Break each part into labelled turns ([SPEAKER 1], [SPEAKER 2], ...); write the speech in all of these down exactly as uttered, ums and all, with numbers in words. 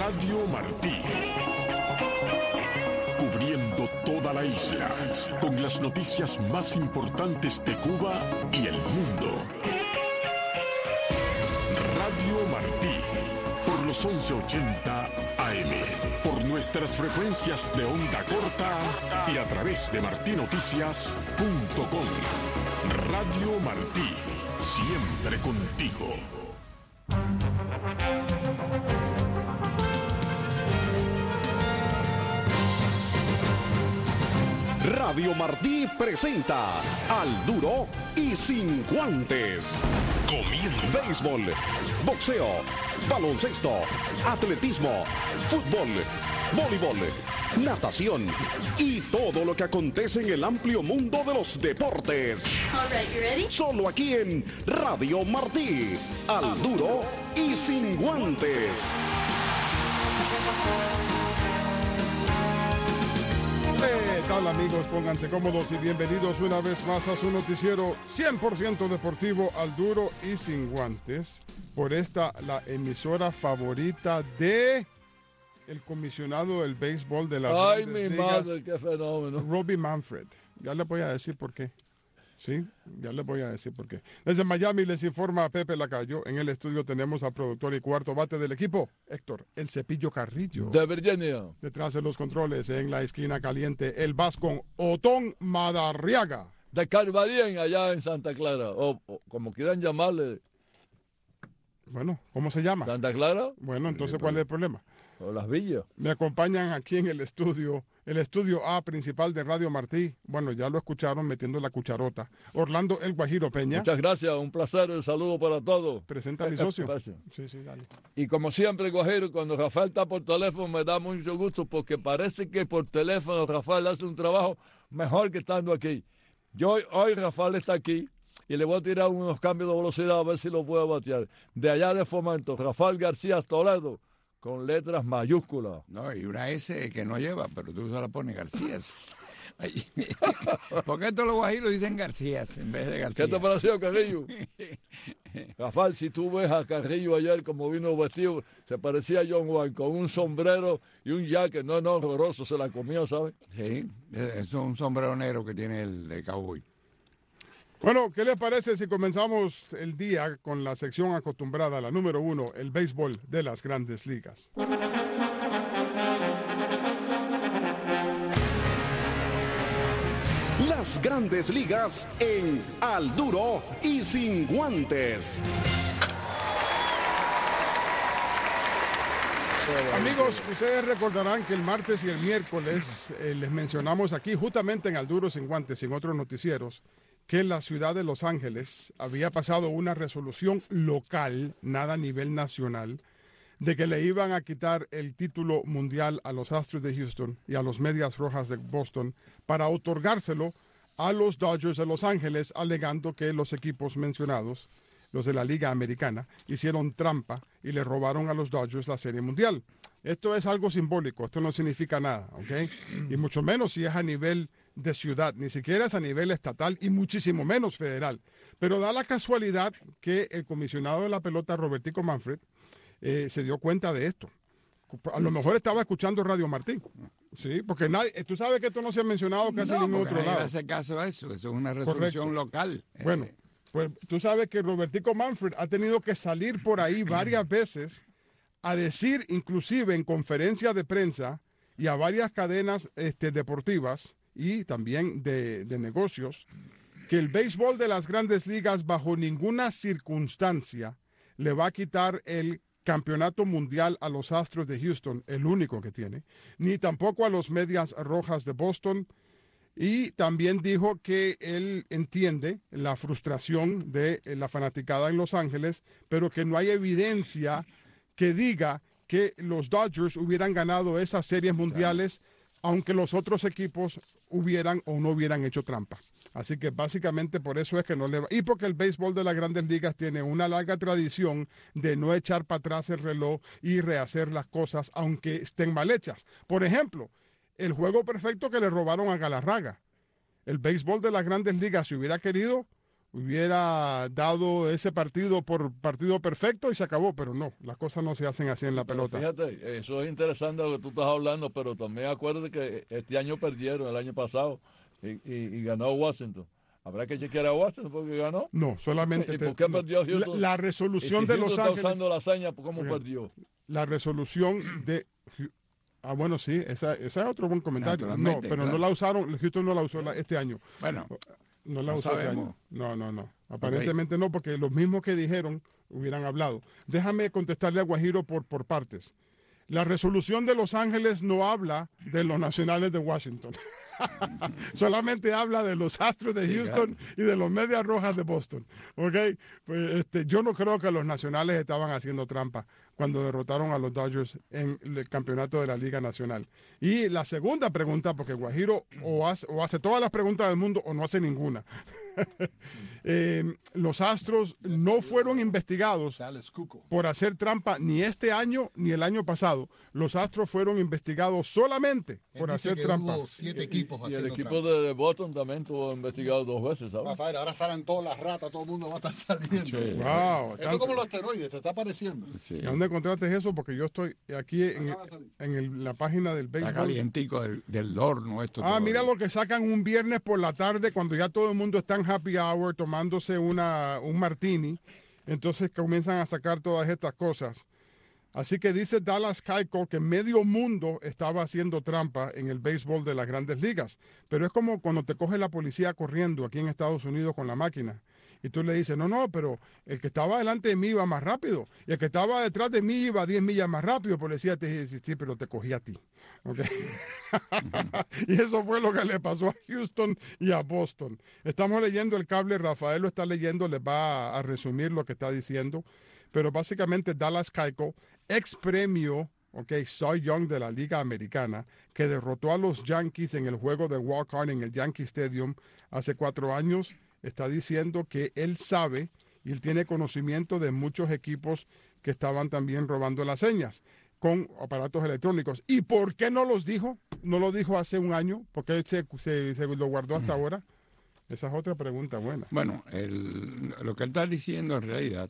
[SPEAKER 1] Radio Martí. Cubriendo toda la isla, con las noticias más importantes de Cuba y el mundo. Radio Martí, por los once ochenta A M, por nuestras frecuencias de onda corta y a través de martí noticias punto com. Radio Martí, siempre contigo.
[SPEAKER 2] Radio Martí presenta Al Duro y Sin Guantes. Comienza. Béisbol, boxeo, baloncesto, atletismo, fútbol, voleibol, natación y todo lo que acontece en el amplio mundo de los deportes.
[SPEAKER 3] All right, you ready?
[SPEAKER 2] Solo aquí en Radio Martí. Al Duro y Sin Guantes.
[SPEAKER 4] ¿Qué tal, amigos? Pónganse cómodos y bienvenidos una vez más a su noticiero cien por ciento deportivo Al Duro y Sin Guantes, por esta, la emisora favorita de el comisionado del béisbol de la
[SPEAKER 5] Ay, mi madre, qué fenómeno.
[SPEAKER 4] Robbie Manfred. Ya le voy a decir por qué. Sí, ya les voy a decir por qué. Desde Miami les informa Pepe Lacayo. En el estudio tenemos al productor y cuarto bate del equipo, Héctor El Cepillo Carrillo.
[SPEAKER 5] De Virginia.
[SPEAKER 4] Detrás de los controles, en la esquina caliente, el Vascon Otón Madarriaga.
[SPEAKER 5] De Carvalien, allá en Santa Clara, o, o como quieran llamarle.
[SPEAKER 4] Bueno, ¿cómo se llama?
[SPEAKER 5] ¿Santa Clara?
[SPEAKER 4] Bueno, entonces, ¿cuál es el problema?
[SPEAKER 5] O Las Villas.
[SPEAKER 4] Me acompañan aquí en el estudio, el estudio A principal de Radio Martí. Bueno, ya lo escucharon metiendo la cucharota. Orlando El Guajiro Peña.
[SPEAKER 5] Muchas gracias, un placer, un saludo para todos.
[SPEAKER 4] Presenta a mi socio.
[SPEAKER 5] Gracias.
[SPEAKER 4] Sí, sí, dale.
[SPEAKER 5] Y como siempre, Guajiro, cuando Rafael está por teléfono me da mucho gusto porque parece que por teléfono Rafael hace un trabajo mejor que estando aquí. Yo hoy Rafael está aquí y le voy a tirar unos cambios de velocidad a ver si lo puedo batear. De allá de Fomento, Rafael García Toledo, con letras mayúsculas.
[SPEAKER 6] No, y una S que no lleva, pero tú se la pones Garcías. Ay, ¿por qué todos los guajiros dicen Garcías en vez de García?
[SPEAKER 5] ¿Qué te pareció, Carrillo? Rafael, si tú ves a Carrillo ayer como vino vestido, se parecía a John Wayne con un sombrero y un jacket. No, no, horroroso, se la comió, ¿sabes?
[SPEAKER 6] Sí, es un sombrero negro que tiene el de cowboy.
[SPEAKER 4] Bueno, ¿qué les parece si comenzamos el día con la sección acostumbrada, la número uno, el béisbol de las Grandes Ligas?
[SPEAKER 2] Las Grandes Ligas en Al Duro y Sin Guantes.
[SPEAKER 4] Amigos, ustedes recordarán que el martes y el miércoles eh, les mencionamos aquí, justamente en Al Duro Sin Guantes y en otros noticieros, que en la ciudad de Los Ángeles había pasado una resolución local, nada a nivel nacional, de que le iban a quitar el título mundial a los Astros de Houston y a los Medias Rojas de Boston para otorgárselo a los Dodgers de Los Ángeles, alegando que los equipos mencionados, los de la Liga Americana, hicieron trampa y le robaron a los Dodgers la Serie Mundial. Esto es algo simbólico, esto no significa nada, ¿ok? Y mucho menos si es a nivel de ciudad, ni siquiera es a nivel estatal y muchísimo menos federal. Pero da la casualidad que el comisionado de la pelota, Robertico Manfred, eh, se dio cuenta de esto. A lo mejor estaba escuchando Radio Martí, sí, porque nadie, tú sabes que esto no se ha mencionado casi en
[SPEAKER 6] no,
[SPEAKER 4] ningún otro
[SPEAKER 6] nadie
[SPEAKER 4] lado.
[SPEAKER 6] le hace caso a eso, eso es una resolución
[SPEAKER 4] Correcto.
[SPEAKER 6] local.
[SPEAKER 4] Bueno,
[SPEAKER 6] Eh,
[SPEAKER 4] pues tú sabes que Robertico Manfred ha tenido que salir por ahí varias veces a decir, inclusive en conferencias de prensa y a varias cadenas este, deportivas y también de, de negocios, que el béisbol de las Grandes Ligas bajo ninguna circunstancia le va a quitar el campeonato mundial a los Astros de Houston, el único que tiene, ni tampoco a los Medias Rojas de Boston. Y también dijo que él entiende la frustración de la fanaticada en Los Ángeles, pero que no hay evidencia que diga que los Dodgers hubieran ganado esas series mundiales, aunque los otros equipos hubieran o no hubieran hecho trampa. Así que básicamente por eso es que no le va. Y porque el béisbol de las Grandes Ligas tiene una larga tradición de no echar para atrás el reloj y rehacer las cosas, aunque estén mal hechas. Por ejemplo, el juego perfecto que le robaron a Galarraga. El béisbol de las Grandes Ligas, si hubiera querido, hubiera dado ese partido por partido perfecto y se acabó, pero no, las cosas no se hacen así en la
[SPEAKER 5] Pero
[SPEAKER 4] pelota.
[SPEAKER 5] fíjate, eso es interesante lo que tú estás hablando, pero también acuérdate que este año perdieron, el año pasado, y, y, y ganó Washington. Habrá que chequear a Washington porque ganó.
[SPEAKER 4] No, solamente...
[SPEAKER 5] ¿Y
[SPEAKER 4] te-
[SPEAKER 5] por qué
[SPEAKER 4] no.
[SPEAKER 5] perdió
[SPEAKER 4] La,
[SPEAKER 5] Houston?
[SPEAKER 4] la
[SPEAKER 5] Y
[SPEAKER 4] resolución
[SPEAKER 5] si
[SPEAKER 4] de
[SPEAKER 5] Houston
[SPEAKER 4] Los
[SPEAKER 5] está
[SPEAKER 4] Ángeles...
[SPEAKER 5] usando la hazaña, ¿cómo
[SPEAKER 4] Ok.
[SPEAKER 5] perdió?
[SPEAKER 4] La resolución de... Ah, bueno, sí, esa, esa es otro buen comentario. No,
[SPEAKER 6] Naturalmente,
[SPEAKER 4] pero
[SPEAKER 6] claro.
[SPEAKER 4] no la usaron, Houston no la usó la- este año.
[SPEAKER 6] Bueno,
[SPEAKER 4] No la
[SPEAKER 6] No
[SPEAKER 4] usó este
[SPEAKER 6] sabemos.
[SPEAKER 4] año. No, no, no. Aparentemente no, porque los mismos que dijeron hubieran hablado. Déjame contestarle a Guajiro por, por partes. La resolución de Los Ángeles no habla de los Nacionales de Washington. Solamente habla de los Astros de
[SPEAKER 6] Sí,
[SPEAKER 4] Houston y de los Medias Rojas de Boston. ¿Ok? Pues, este, yo no creo que los Nacionales estaban haciendo trampa cuando derrotaron a los Dodgers en el campeonato de la Liga Nacional. Y la segunda pregunta, porque Guajiro o hace, o hace todas las preguntas del mundo o no hace ninguna. Eh, los Astros no fueron investigados
[SPEAKER 3] Dallas Cuco.
[SPEAKER 4] por hacer trampa ni este año ni el año pasado. Los Astros fueron investigados solamente
[SPEAKER 3] Él
[SPEAKER 4] por
[SPEAKER 3] dice
[SPEAKER 4] hacer
[SPEAKER 3] que
[SPEAKER 4] trampa.
[SPEAKER 3] hubo siete equipos
[SPEAKER 5] Y el
[SPEAKER 3] haciendo
[SPEAKER 5] equipo
[SPEAKER 3] trampa.
[SPEAKER 5] de, de Boston también estuvo investigado dos veces, ¿sabes?
[SPEAKER 3] Rafael, ahora salen todas las ratas, todo el mundo va a estar saliendo.
[SPEAKER 6] Sí.
[SPEAKER 4] Wow,
[SPEAKER 3] Esto es
[SPEAKER 4] tanto-
[SPEAKER 3] como los asteroides, te está apareciendo.
[SPEAKER 6] sí.
[SPEAKER 4] ¿Y dónde encontraste eso? Porque yo estoy aquí en,
[SPEAKER 3] Acaba de salir.
[SPEAKER 4] en el- la página del
[SPEAKER 6] Está
[SPEAKER 4] béisbol.
[SPEAKER 6] calientico del, del horno esto.
[SPEAKER 4] Ah, mira
[SPEAKER 6] todavía.
[SPEAKER 4] lo que sacan un viernes por la tarde cuando ya todo el mundo está en happy hour tomándose una, un martini. Entonces comienzan a sacar todas estas cosas. Así que dice Dallas Keuchel que medio mundo estaba haciendo trampa en el béisbol de las grandes ligas. Pero es como cuando te coge la policía corriendo aquí en Estados Unidos con la máquina. Y tú le dices, no, no, pero el que estaba delante de mí iba más rápido. Y el que estaba detrás de mí iba diez millas más rápido. Policía te dice, sí, pero te cogí a ti. ¿Ok? Y eso fue lo que le pasó a Houston y a Boston. Estamos leyendo el cable, Rafael lo está leyendo, les va a, a resumir lo que está diciendo. Pero básicamente Dallas Keuchel, ex premio, ok, Cy Young de la Liga Americana, que derrotó a los Yankees en el juego de walk-on en el Yankee Stadium hace cuatro años, está diciendo que él sabe y él tiene conocimiento de muchos equipos que estaban también robando las señas con aparatos electrónicos. ¿Y por qué no los dijo? No lo dijo hace un año, porque él se, se- se lo guardó hasta ahora. Esa es otra pregunta buena.
[SPEAKER 6] Bueno, el- lo que él está diciendo en realidad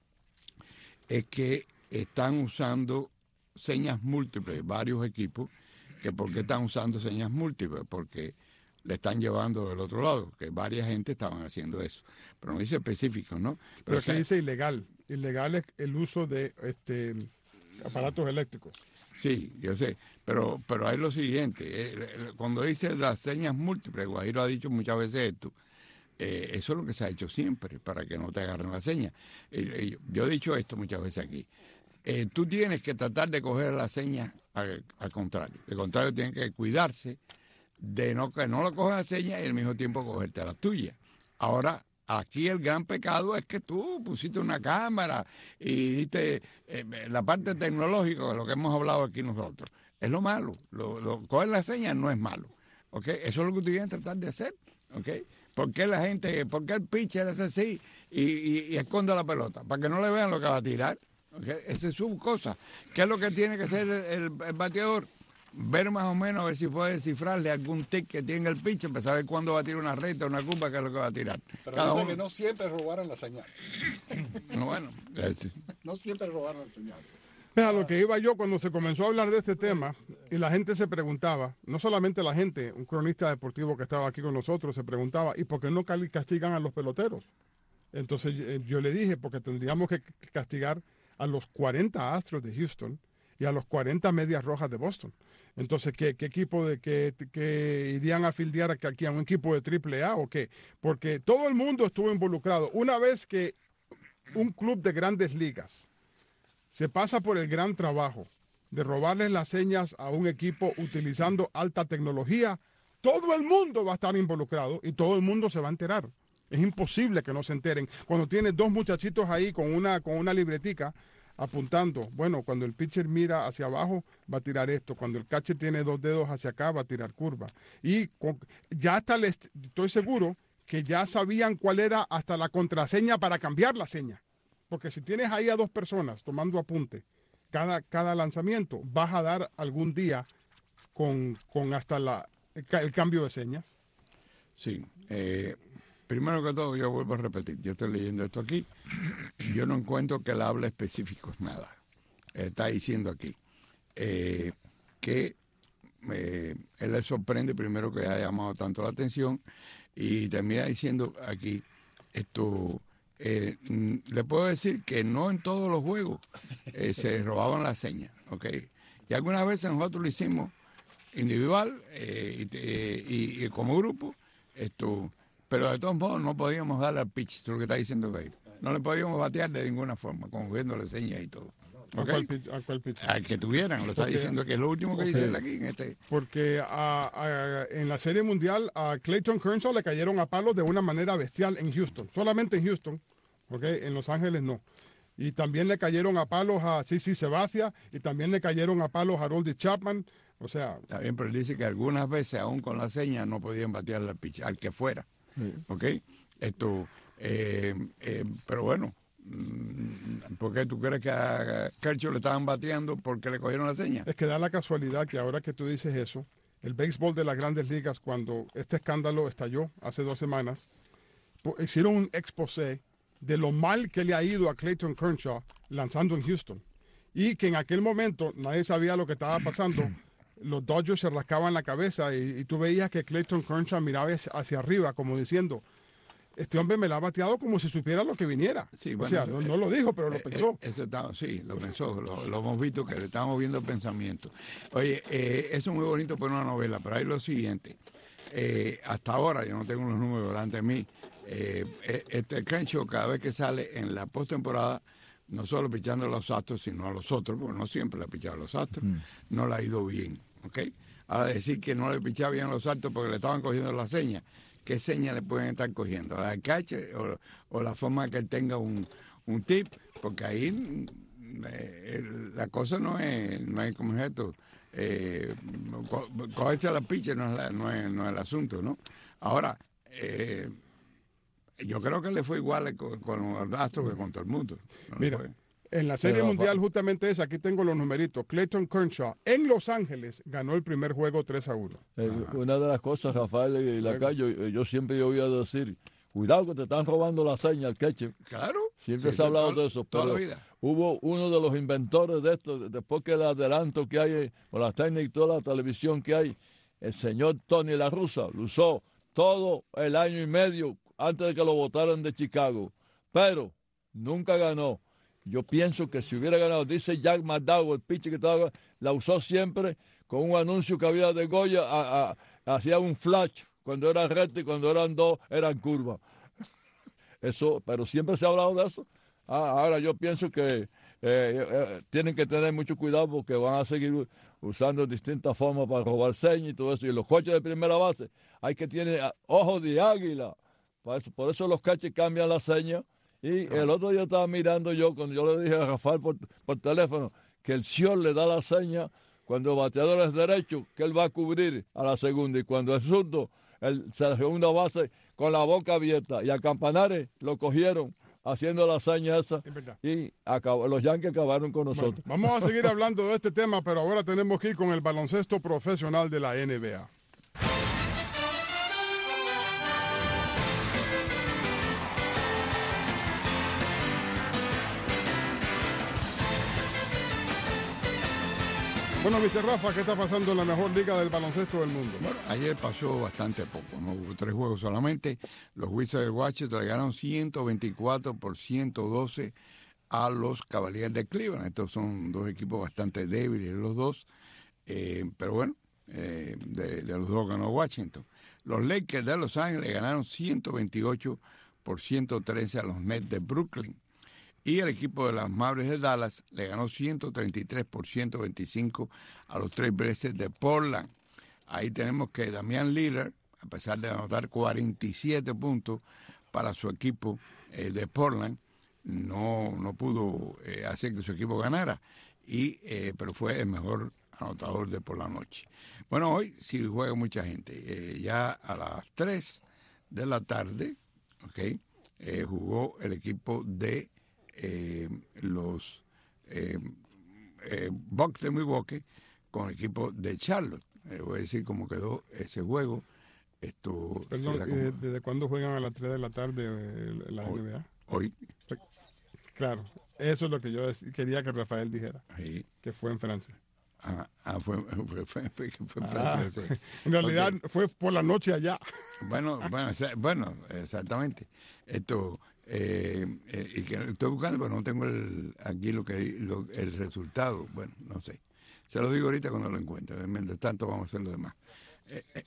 [SPEAKER 6] es que están usando señas múltiples, varios equipos, que ¿por qué están usando señas múltiples? Porque le están llevando del otro lado, que varias gente estaban haciendo eso. Pero no dice específico, ¿no?
[SPEAKER 4] Pero
[SPEAKER 6] Pero
[SPEAKER 4] que
[SPEAKER 6] se-
[SPEAKER 4] dice ilegal. Ilegal es el uso de este aparatos eléctricos.
[SPEAKER 6] Sí, yo sé, pero pero hay lo siguiente, eh, eh, cuando dice las señas múltiples, Guajiro ha dicho muchas veces esto, eh, eso es lo que se ha hecho siempre, para que no te agarren la seña. Eh, eh, yo he dicho esto muchas veces aquí, eh, tú tienes que tratar de coger la seña al, al contrario, de contrario tienes que cuidarse de no que no lo cojas la seña y al mismo tiempo cogerte la tuya. Ahora, aquí el gran pecado es que tú pusiste una cámara y diste eh, la parte tecnológica, de lo que hemos hablado aquí nosotros. Es lo malo. Lo, lo, coger la seña no es malo. ¿Ok? Eso es lo que tú tienes que tratar de hacer. ¿Ok? ¿Por qué la gente, por qué el pitcher es así y, y, y esconde la pelota? Para que no le vean lo que va a tirar. ¿Ok? Esa es su cosa. ¿Qué es lo que tiene que hacer el, el, el bateador? Ver más o menos, a ver si puede descifrarle algún tic que tiene el pitcher para saber cuándo va a tirar una recta o una curva, que es lo que va a tirar.
[SPEAKER 3] Pero
[SPEAKER 6] Cada
[SPEAKER 3] dice
[SPEAKER 6] uno-
[SPEAKER 3] que no siempre robaron la señal.
[SPEAKER 6] no, bueno, es-
[SPEAKER 3] No siempre robaron la señal.
[SPEAKER 4] Vea, lo que iba yo cuando se comenzó a hablar de este tema y la gente se preguntaba, no solamente la gente, un cronista deportivo que estaba aquí con nosotros se preguntaba, ¿y por qué no cali- castigan a los peloteros? Entonces eh, yo le dije, porque tendríamos que castigar a los cuarenta Astros de Houston y a los cuarenta Medias Rojas de Boston. Entonces, ¿qué, qué equipo de que, que irían a fildear aquí a un equipo de triple A o qué? Porque todo el mundo estuvo involucrado. Una vez que un club de grandes ligas se pasa por el gran trabajo de robarles las señas a un equipo utilizando alta tecnología, todo el mundo va a estar involucrado y todo el mundo se va a enterar. Es imposible que no se enteren. Cuando tienes dos muchachitos ahí con una, con una libretica apuntando, bueno, cuando el pitcher mira hacia abajo va a tirar esto, cuando el catcher tiene dos dedos hacia acá va a tirar curva. Y con, ya hasta les, estoy seguro que ya sabían cuál era hasta la contraseña para cambiar la seña. Porque si tienes ahí a dos personas tomando apunte cada, cada lanzamiento, vas a dar algún día con, con hasta la, el, ca- el cambio de señas.
[SPEAKER 6] sí. Eh, primero que todo, yo vuelvo a repetir, yo estoy leyendo esto aquí, yo no encuentro que él hable específico nada. Está diciendo aquí eh, que eh, él le sorprende primero que haya llamado tanto la atención y termina diciendo aquí esto, eh, le puedo decir que no en todos los juegos eh, se robaban las señas, ¿ok? Y algunas veces nosotros lo hicimos individual eh, y, eh, y, y como grupo, esto, pero de todos modos no podíamos darle al pitch, eso es lo que está diciendo ahí. No le podíamos batear de ninguna forma, cogiéndole señas y todo.
[SPEAKER 4] ¿A
[SPEAKER 6] ¿Okay?
[SPEAKER 4] cuál pitch? ¿A cuál pitch?
[SPEAKER 6] Al que tuvieran, lo está
[SPEAKER 4] Porque-
[SPEAKER 6] diciendo que es lo último que
[SPEAKER 4] okay.
[SPEAKER 6] dice él aquí en este.
[SPEAKER 4] Porque a- a- en la Serie Mundial a Clayton Kershaw le cayeron a palos de una manera bestial en Houston. Solamente en Houston, ¿ok? En Los Ángeles no. Y también le cayeron a palos a CeCe Sabathia y también le cayeron a palos a Harold Chapman. O sea,
[SPEAKER 6] Está bien, pero él dice que algunas veces, aún con la seña, no podían batearle al pitch, al que fuera.
[SPEAKER 5] Sí.
[SPEAKER 6] ¿Ok? Esto, eh, eh, pero bueno, mm, ¿por qué tú crees que a Kershaw le estaban bateando porque le cogieron la seña?
[SPEAKER 4] es que da la casualidad que ahora que tú dices eso, el béisbol de las grandes ligas, cuando este escándalo estalló hace dos semanas, po- hicieron un exposé de lo mal que le ha ido a Clayton Kershaw lanzando en Houston. Y que en aquel momento nadie sabía lo que estaba pasando. Los Dodgers se rascaban la cabeza y, y tú veías que Clayton Kershaw miraba hacia, hacia arriba como diciendo, este hombre me la ha bateado como si supiera lo que viniera.
[SPEAKER 6] Sí,
[SPEAKER 4] o
[SPEAKER 6] bueno,
[SPEAKER 4] sea,
[SPEAKER 6] eso-
[SPEAKER 4] no, no lo dijo, pero lo
[SPEAKER 6] Eh,
[SPEAKER 4] pensó.
[SPEAKER 6] eh, eso está- sí, lo pensó, lo, lo hemos visto que le estamos viendo el pensamiento. Oye, eh, eso es muy bonito por una novela, pero hay lo siguiente. Eh, hasta ahora, yo no tengo los números delante de mí, eh, eh, este Kershaw cada vez que sale en la postemporada, no solo pichando a los Astros, sino a los otros, porque no siempre le ha pichado a los Astros, no le ha ido bien, ¿ok? Ahora decir que no le pichaba bien a los Astros porque le estaban cogiendo la seña, ¿qué señas le pueden estar cogiendo? ¿La del catcher o, o la forma de que él tenga un, un tip? Porque ahí mm, eh, el- la cosa no es, no es como es esto, eh, co- cogerse a la pitcher no es, la- no, es, no es el asunto, ¿no? Ahora, eh, yo creo que le fue igual con, con los Astros que con todo el mundo. ¿No le
[SPEAKER 4] Mira,
[SPEAKER 6] fue?
[SPEAKER 4] en la Serie
[SPEAKER 5] Pero,
[SPEAKER 4] Mundial
[SPEAKER 5] Rafa-
[SPEAKER 4] justamente es, aquí tengo los numeritos. Clayton Kershaw en Los Ángeles ganó el primer juego tres a uno.
[SPEAKER 5] Eh, una de las cosas, Rafael y Lacayo, yo, yo siempre oía decir, cuidado que te están robando la seña al catcher.
[SPEAKER 6] Claro.
[SPEAKER 5] Siempre
[SPEAKER 6] Sí,
[SPEAKER 5] se ha
[SPEAKER 6] eso
[SPEAKER 5] hablado
[SPEAKER 6] toda-
[SPEAKER 5] de eso,
[SPEAKER 6] toda la
[SPEAKER 5] pero
[SPEAKER 6] vida.
[SPEAKER 5] hubo uno de los inventores de esto, después que el adelanto que hay eh, con las técnicas y toda la televisión que hay, el señor Tony La Russa lo usó todo el año y medio antes de que lo votaran de Chicago, pero nunca ganó. Yo pienso que si hubiera ganado, dice Jack McDowell, el pitcher que estaba, la usó siempre con un anuncio que había de Goya, a- a- hacía un flash cuando era recto y cuando eran dos eran curvas. Eso, pero siempre se ha hablado de eso. Ah, ahora yo pienso que eh, eh, tienen que tener mucho cuidado porque van a seguir u- usando distintas formas para robar señas y todo eso. Y los coches de primera base hay que tener ah, ojos de águila. Por eso, por eso los catchers cambian la seña. Y el otro día estaba mirando yo, cuando yo le dije a Rafael por, por teléfono, que el short le da la seña cuando el bateador es derecho, que él va a cubrir a la segunda. Y cuando es zurdo, el, la segunda base con la boca abierta. Y a Campanares lo cogieron haciendo la seña esa.
[SPEAKER 4] Es verdad.
[SPEAKER 5] Y acabó, los Yankees acabaron con
[SPEAKER 4] Bueno,
[SPEAKER 5] nosotros.
[SPEAKER 4] vamos a seguir hablando de este tema, pero ahora tenemos que ir con el baloncesto profesional de la N B A. Bueno, mister Rafa, ¿qué está pasando en la mejor liga del baloncesto del mundo?
[SPEAKER 6] Bueno, ayer pasó bastante poco, no hubo tres juegos solamente. Los Wizards de Washington le ganaron ciento veinticuatro por ciento doce a los Cavaliers de Cleveland. Estos son dos equipos bastante débiles los dos, eh, pero bueno, eh, de, de los dos ganó Washington. Los Lakers de Los Ángeles ganaron ciento veintiocho por ciento trece a los Nets de Brooklyn. Y el equipo de las Mavericks de Dallas le ganó ciento treinta y tres por ciento veinticinco a los Trail Blazers de Portland. Ahí tenemos que Damian Lillard, a pesar de anotar cuarenta y siete puntos para su equipo eh, de Portland, no, no pudo eh, hacer que su equipo ganara, y eh, pero fue el mejor anotador de por la noche. Bueno, hoy sí juega mucha gente. Eh, ya a las tres de la tarde, ¿ok? Eh, jugó el equipo de eh, los eh, eh, Bucks de Milwaukee con el equipo de Charlotte. Eh, voy a decir cómo quedó ese juego. Esto
[SPEAKER 4] Perdón,
[SPEAKER 6] será como-
[SPEAKER 4] eh, ¿desde cuándo juegan a las tres de la tarde eh, la
[SPEAKER 6] Hoy.
[SPEAKER 4] N B A?
[SPEAKER 6] hoy.
[SPEAKER 4] Claro, eso es lo que yo dec- quería que Rafael dijera,
[SPEAKER 6] Sí.
[SPEAKER 4] que fue en Francia.
[SPEAKER 6] Ah, ah, fue, fue, fue, fue, fue
[SPEAKER 4] Ah,
[SPEAKER 6] Francia, sí.
[SPEAKER 4] en realidad
[SPEAKER 6] Ok.
[SPEAKER 4] fue por la noche allá.
[SPEAKER 6] Bueno, bueno, exa- bueno, exactamente. Esto, eh, eh, y que estoy buscando, pero no tengo el, aquí lo que lo- el resultado. Bueno, no sé. Se lo digo ahorita cuando lo encuentre. Mientras tanto, vamos a hacer lo demás. Eh, eh.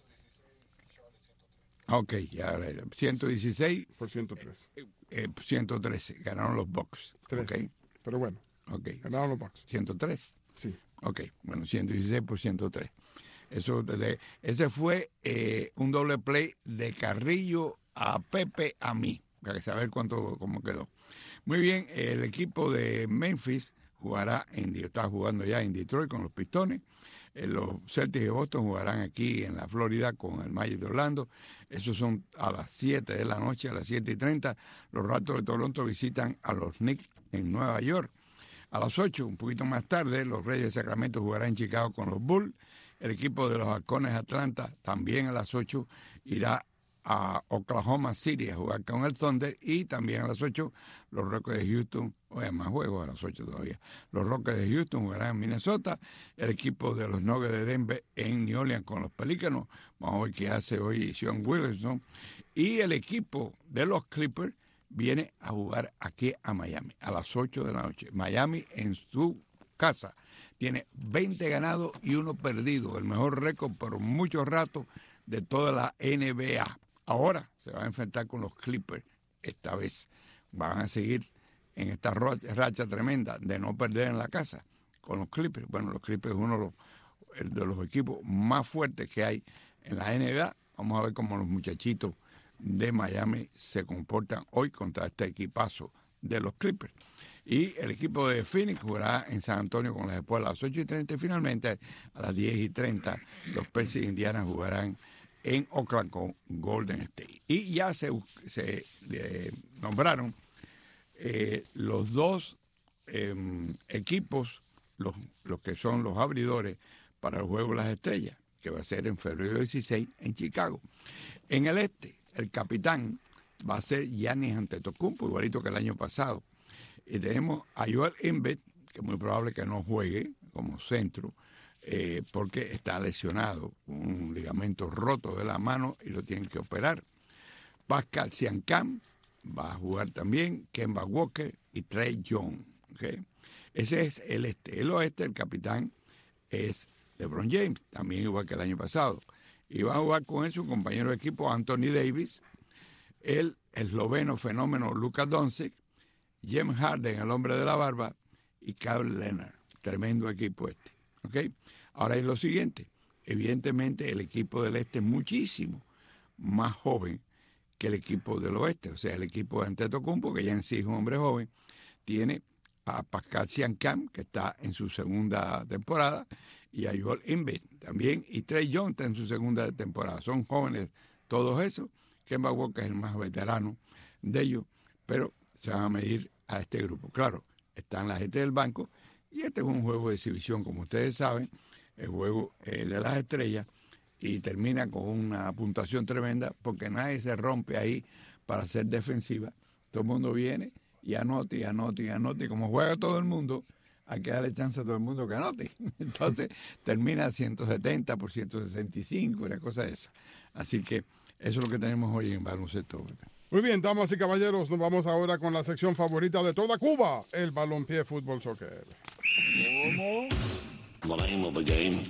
[SPEAKER 6] Ok, ya, ciento dieciséis,
[SPEAKER 4] Por ciento tres.
[SPEAKER 6] eh, ciento trece. Ganaron los Bucks.
[SPEAKER 4] Tres.
[SPEAKER 6] Ok,
[SPEAKER 4] Pero bueno,
[SPEAKER 6] ok.
[SPEAKER 4] ganaron los Bucks.
[SPEAKER 6] ciento tres.
[SPEAKER 4] Sí.
[SPEAKER 6] Ok, bueno, ciento dieciséis por ciento tres. Eso, de- ese fue eh, un doble play de Carrillo a Pepe a mí, para saber cuánto cómo quedó. Muy bien, el equipo de Memphis jugará en está jugando ya en Detroit con los Pistones. Eh, los Celtics de Boston jugarán aquí en la Florida con el Magic de Orlando. Esos son a las siete de la noche, a las siete y treinta. Los Raptors de Toronto visitan a los Knicks en Nueva York. A las ocho, un poquito más tarde, los Reyes de Sacramento jugarán en Chicago con los Bulls. El equipo de los Halcones de Atlanta, también a las ocho, irá a Oklahoma City a jugar con el Thunder. Y también a las ocho, los Rockets de Houston, oye, más juegos a las ocho todavía. Los Rockets de Houston jugarán en Minnesota. El equipo de los Nuggets de Denver en New Orleans con los Pelícanos. Vamos a ver qué hace hoy Sean Williamson. Y el equipo de los Clippers viene a jugar aquí a Miami a las ocho de la noche. Miami en su casa tiene veinte ganados y uno perdido, el mejor récord por mucho rato de toda la N B A. Ahora se va a enfrentar con los Clippers esta vez. Van a seguir en esta ro- racha tremenda de no perder en la casa con los Clippers. Bueno, los Clippers es uno de los, el de los equipos más fuertes que hay en la N B A. Vamos a ver cómo los muchachitos de Miami se comportan hoy contra este equipazo de los Clippers. Y el equipo de Phoenix jugará en San Antonio con las Spurs a las ocho y treinta y finalmente a las diez y treinta los Pacers de Indiana jugarán en Oakland con Golden State. Y ya se, se eh, nombraron eh, los dos eh, equipos, los, los que son los abridores para el Juego de las Estrellas, que va a ser en febrero dieciséis en Chicago. En el este, el capitán va a ser Giannis Antetokounmpo, igualito que el año pasado. Y tenemos a Joel Embiid, que es muy probable que no juegue como centro, eh, porque está lesionado, con un ligamento roto de la mano y lo tienen que operar. Pascal Siakam va a jugar también, Kemba Walker y Trey Young. ¿Okay? Ese es el este. El oeste, el capitán es LeBron James, también igual que el año pasado. Y va a jugar con él su compañero de equipo Anthony Davis, el esloveno fenómeno Luka Doncic, James Harden, el hombre de la barba, y Kawhi Leonard. Tremendo equipo este. ¿Okay? Ahora es lo siguiente. Evidentemente el equipo del este es muchísimo más joven que el equipo del oeste. O sea, el equipo de Antetokounmpo, que ya en sí es un hombre joven, tiene a Pascal Siakam, que está en su segunda temporada, y a Joel Embiid también, y Trey Young está en su segunda temporada. Son jóvenes todos esos. Kemba Walker es el más veterano de ellos, pero se van a medir a este grupo. Claro, están la gente del banco, y este es un juego de exhibición, como ustedes saben, el juego eh, de las estrellas, y termina con una puntuación tremenda, porque nadie se rompe ahí para ser defensiva. Todo el mundo viene y anota y anota y anota, y como juega todo el mundo, hay que darle chance a todo el mundo que anote. Entonces termina ciento setenta por ciento sesenta y cinco, una cosa de esa. Así que eso es lo que tenemos hoy en baloncesto.
[SPEAKER 4] Muy bien, damas y caballeros, nos vamos ahora con la sección favorita de toda Cuba, el balompié fútbol soccer.
[SPEAKER 5] ¿Cómo?
[SPEAKER 7] The name of the game.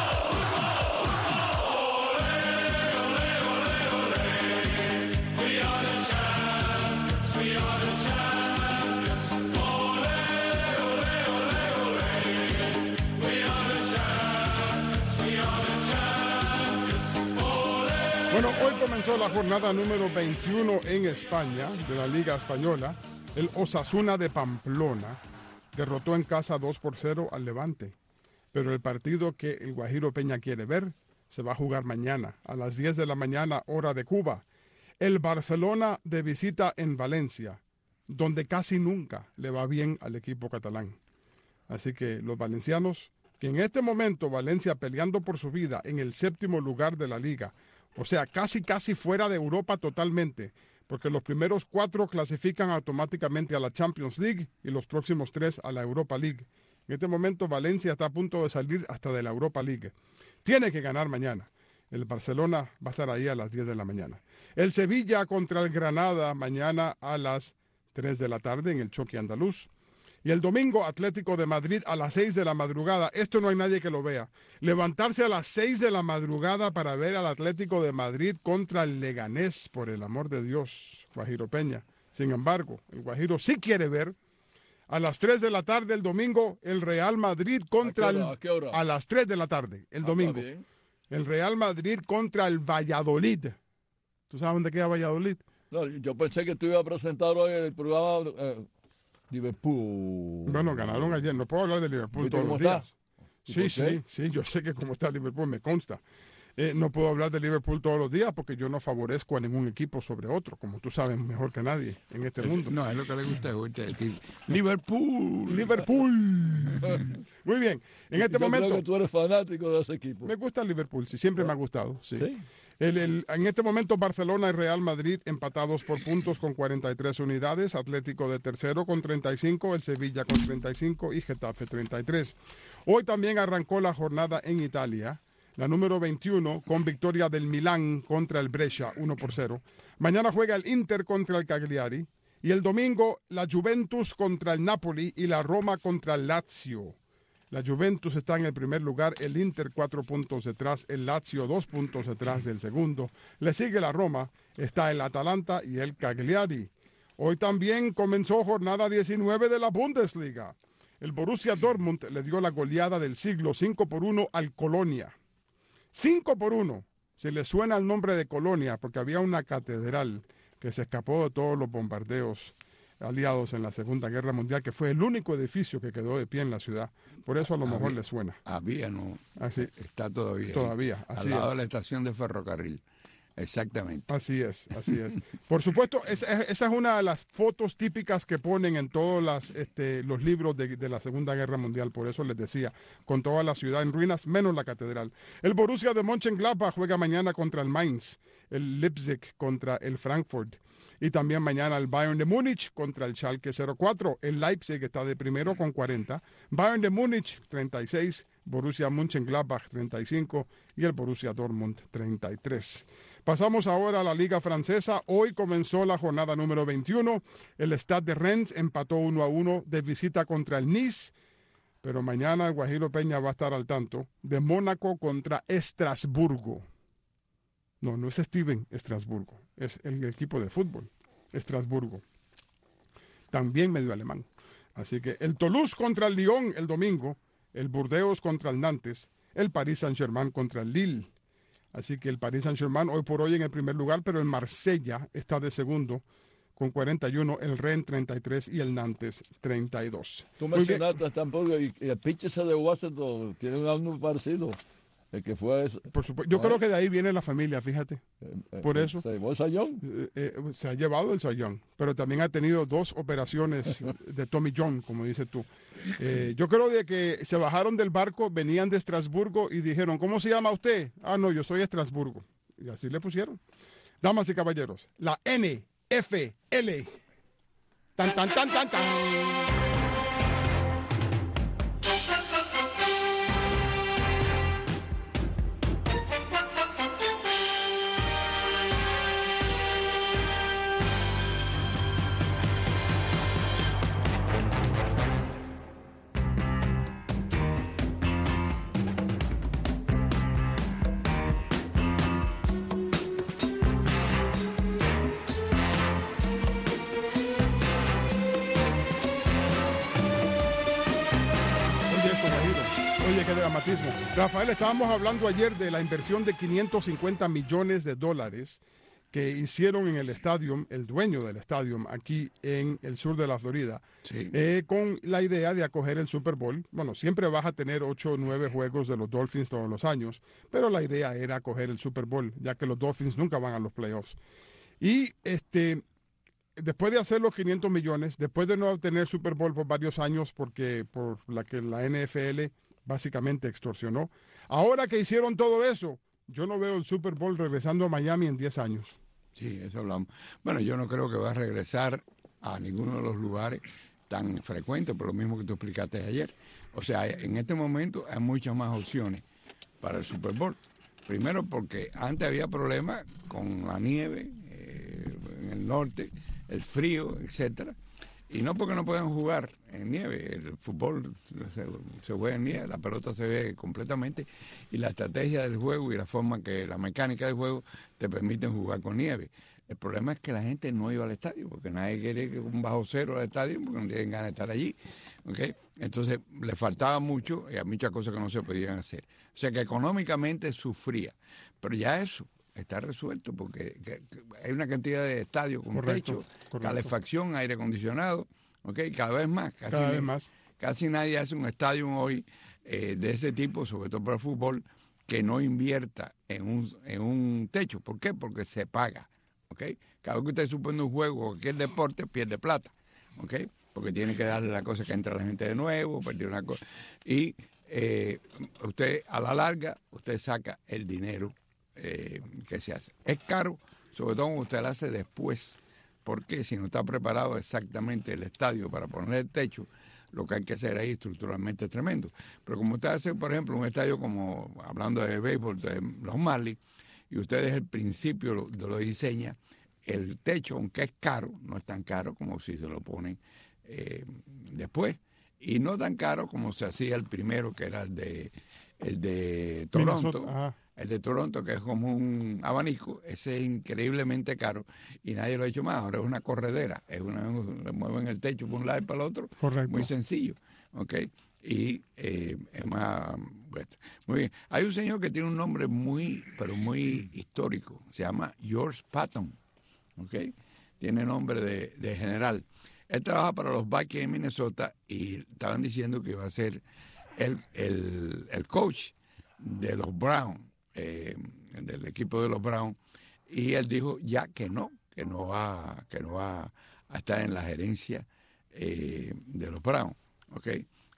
[SPEAKER 4] Bueno, hoy comenzó la jornada número veintiuno en España, de la Liga Española. El Osasuna de Pamplona derrotó en casa dos por cero al Levante. Pero el partido que el Guajiro Peña quiere ver se va a jugar mañana, a las diez de la mañana, hora de Cuba. El Barcelona de visita en Valencia, donde casi nunca le va bien al equipo catalán. Así que los valencianos, que en este momento Valencia peleando por su vida en el séptimo lugar de la Liga, O sea, casi, casi fuera de Europa totalmente, porque los primeros cuatro clasifican automáticamente a la Champions League y los próximos tres a la Europa League. En este momento Valencia está a punto de salir hasta de la Europa League. Tiene que ganar mañana. El Barcelona va a estar ahí a las diez de la mañana. El Sevilla contra el Granada mañana a las tres de la tarde en el choque andaluz. Y el domingo, Atlético de Madrid a las seis de la madrugada. Esto no hay nadie que lo vea. Levantarse a las seis de la madrugada para ver al Atlético de Madrid contra el Leganés, por el amor de Dios, Guajiro Peña. Sin embargo, el Guajiro sí quiere ver a las tres de la tarde el domingo el Real Madrid contra
[SPEAKER 5] ¿A qué hora?
[SPEAKER 4] el...
[SPEAKER 5] ¿A qué hora?
[SPEAKER 4] A las tres de la tarde, el
[SPEAKER 5] Ah,
[SPEAKER 4] domingo.
[SPEAKER 5] está bien.
[SPEAKER 4] El Real Madrid contra el Valladolid. ¿Tú sabes dónde queda Valladolid?
[SPEAKER 5] No, yo pensé que tú ibas a presentar hoy el programa eh, Liverpool.
[SPEAKER 4] Bueno, ganaron ayer. No puedo hablar de Liverpool
[SPEAKER 5] ¿Viste
[SPEAKER 4] todos
[SPEAKER 5] cómo
[SPEAKER 4] los
[SPEAKER 5] está?
[SPEAKER 4] días.
[SPEAKER 5] ¿Y
[SPEAKER 4] Sí,
[SPEAKER 5] por
[SPEAKER 4] sí,
[SPEAKER 5] qué?
[SPEAKER 4] sí. Yo sé que cómo está Liverpool, me consta. Eh, no puedo hablar de Liverpool todos los días porque yo no favorezco a ningún equipo sobre otro, como tú sabes mejor que nadie en este mundo.
[SPEAKER 6] No, es lo que le gusta oírte decir. Liverpool.
[SPEAKER 4] Liverpool. Muy bien. En este
[SPEAKER 5] Yo creo
[SPEAKER 4] momento
[SPEAKER 5] que tú eres fanático de ese equipo.
[SPEAKER 4] me gusta el Liverpool, sí, siempre me ha gustado. Sí.
[SPEAKER 5] ¿Sí?
[SPEAKER 4] El- el- en este momento Barcelona y Real Madrid empatados por puntos con cuarenta y tres unidades, Atlético de tercero con treinta y cinco, el Sevilla con treinta y cinco y Getafe treinta y tres. Hoy también arrancó la jornada en Italia, la número veintiuno, con victoria del Milán contra el Brescia uno por cero. Mañana juega el Inter contra el Cagliari y el domingo la Juventus contra el Napoli y la Roma contra el Lazio. La Juventus está en el primer lugar, el Inter cuatro puntos detrás, el Lazio dos puntos detrás del segundo. Le sigue la Roma, está el Atalanta y el Cagliari. Hoy también comenzó jornada diecinueve de la Bundesliga. El Borussia Dortmund le dio la goleada del siglo cinco por uno al Colonia. cinco por uno. Se le suena el nombre de Colonia porque había una catedral que se escapó de todos los bombardeos aliados en la Segunda Guerra Mundial, que fue el único edificio que quedó de pie en la ciudad. Por eso a lo mejor
[SPEAKER 6] Había-
[SPEAKER 4] le suena.
[SPEAKER 6] Había, no.
[SPEAKER 4] Así,
[SPEAKER 6] Está todavía. ahí,
[SPEAKER 4] Todavía,
[SPEAKER 6] Al
[SPEAKER 4] así
[SPEAKER 6] lado
[SPEAKER 4] es.
[SPEAKER 6] de la estación de ferrocarril. Exactamente.
[SPEAKER 4] así es, así es. Por supuesto, es- es- esa es una de las fotos típicas que ponen en todos las, este, los libros de, de la Segunda Guerra Mundial. Por eso les decía, con toda la ciudad en ruinas, menos la catedral. El Borussia de Mönchengladbach juega mañana contra el Mainz, el Leipzig contra el Frankfurt. Y también mañana el Bayern de Múnich contra el Schalke cero cuatro. El Leipzig está de primero con cuarenta. Bayern de Múnich treinta y seis. Borussia Mönchengladbach treinta y cinco. Y el Borussia Dortmund treinta y tres. Pasamos ahora a la Liga Francesa. Hoy comenzó la jornada número veintiuno. El Stade de Rennes empató uno a uno de visita contra el Nice. Pero mañana el Guajiro Peña va a estar al tanto de Mónaco contra Estrasburgo. No, no es Steven Estrasburgo, es el equipo de fútbol, Estrasburgo. También medio alemán. Así que el Toulouse contra el Lyon el domingo, el Burdeos contra el Nantes, el Paris Saint-Germain contra el Lille. Así que el Paris Saint-Germain hoy por hoy en el primer lugar, pero el Marsella está de segundo con cuarenta y uno, el Rennes treinta y tres y el Nantes treinta y dos.
[SPEAKER 5] Tú
[SPEAKER 4] Muy bien.
[SPEAKER 5] mencionaste tampoco y, y el pitcher ese de Washington tiene un nombre parecido. El que fue ese,
[SPEAKER 4] Por supuesto, yo creo que de ahí viene la familia, fíjate.
[SPEAKER 5] eh, eh,
[SPEAKER 4] Por
[SPEAKER 5] se-
[SPEAKER 4] eso.
[SPEAKER 5] ¿Se llevó el sayón?
[SPEAKER 4] Eh, eh, se ha llevado el sayón, pero también ha tenido dos operaciones de Tommy John, como dices tú. Eh, yo creo de que se bajaron del barco, venían de Estrasburgo y dijeron, ¿cómo se llama usted? Ah, no, yo soy Estrasburgo. Y así le pusieron. Damas y caballeros, la N F L. Tan, tan, tan, tan, tan. Oye, eso, Guajiro. Oye, qué dramatismo. Rafael, estábamos hablando ayer de la inversión de quinientos cincuenta millones de dólares que hicieron en el estadio, el dueño del estadio aquí en el sur de la Florida,
[SPEAKER 6] Sí.
[SPEAKER 4] eh, con la idea de acoger el Super Bowl. Bueno, siempre vas a tener ocho o nueve juegos de los Dolphins todos los años, pero la idea era acoger el Super Bowl, ya que los Dolphins nunca van a los playoffs. Y este, después de hacer los quinientos millones, después de no obtener Super Bowl por varios años, porque por la que la N F L básicamente extorsionó, ahora que hicieron todo eso, yo no veo el Super Bowl regresando a Miami en diez años.
[SPEAKER 6] Sí, eso hablamos. Bueno, yo no creo que va a regresar a ninguno de los lugares tan frecuentes, por lo mismo que tú explicaste ayer. O sea, en este momento hay muchas más opciones para el Super Bowl. Primero porque antes había problemas con la nieve eh, en el norte, el frío, etcétera. Y no porque no puedan jugar en nieve, el fútbol se, se juega en nieve, la pelota se ve completamente y la estrategia del juego y la forma que la mecánica del juego te permiten jugar con nieve. El problema es que la gente no iba al estadio, porque nadie quiere ir con bajo cero al estadio porque no tienen ganas de estar allí. ¿Okay? Entonces le faltaba mucho y hay muchas cosas que no se podían hacer. O sea que económicamente sufría, pero ya eso está resuelto porque que, que hay una cantidad de estadios con
[SPEAKER 4] Correcto,
[SPEAKER 6] techo,
[SPEAKER 4] correcto.
[SPEAKER 6] calefacción, aire acondicionado, ¿okay? Cada vez más. Casi,
[SPEAKER 4] Cada vez más.
[SPEAKER 6] Casi nadie hace un estadio hoy eh, de ese tipo, sobre todo para el fútbol, que no invierta en un, en un techo. ¿Por qué? Porque se paga. ¿Okay? Cada vez que usted supone un juego o cualquier deporte, pierde plata. ¿Okay? Porque tiene que darle la cosa que entra la gente de nuevo, perder una cosa. Y eh, usted, a la larga, usted saca el dinero eh, que se hace. Es caro, sobre todo cuando usted lo hace después, porque si no está preparado exactamente el estadio para poner el techo, lo que hay que hacer ahí estructuralmente es tremendo. Pero como usted hace, por ejemplo, un estadio como, hablando de béisbol, de los Marlins, y usted desde el principio lo, lo diseña, el techo, aunque es caro, no es tan caro como si se lo ponen eh, después, y no tan caro como se hacía el primero, que era el de el de Toronto, el de Toronto, que es como un abanico. Ese es increíblemente caro y nadie lo ha hecho más. Ahora es una corredera, es una, le mueven el techo por un lado y para el otro.
[SPEAKER 4] Correcto.
[SPEAKER 6] Muy sencillo, ¿ok? Y eh, es más, bueno, muy bien. Hay un señor que tiene un nombre muy, pero muy histórico, se llama George Patton, ¿ok? Tiene nombre de, de general. Él trabaja para los Vikings en Minnesota y estaban diciendo que iba a ser el, el, el coach de los Browns, eh, del equipo de los Browns, y él dijo ya que no, que no va, que no va a estar en la gerencia eh, de los Browns, ¿ok?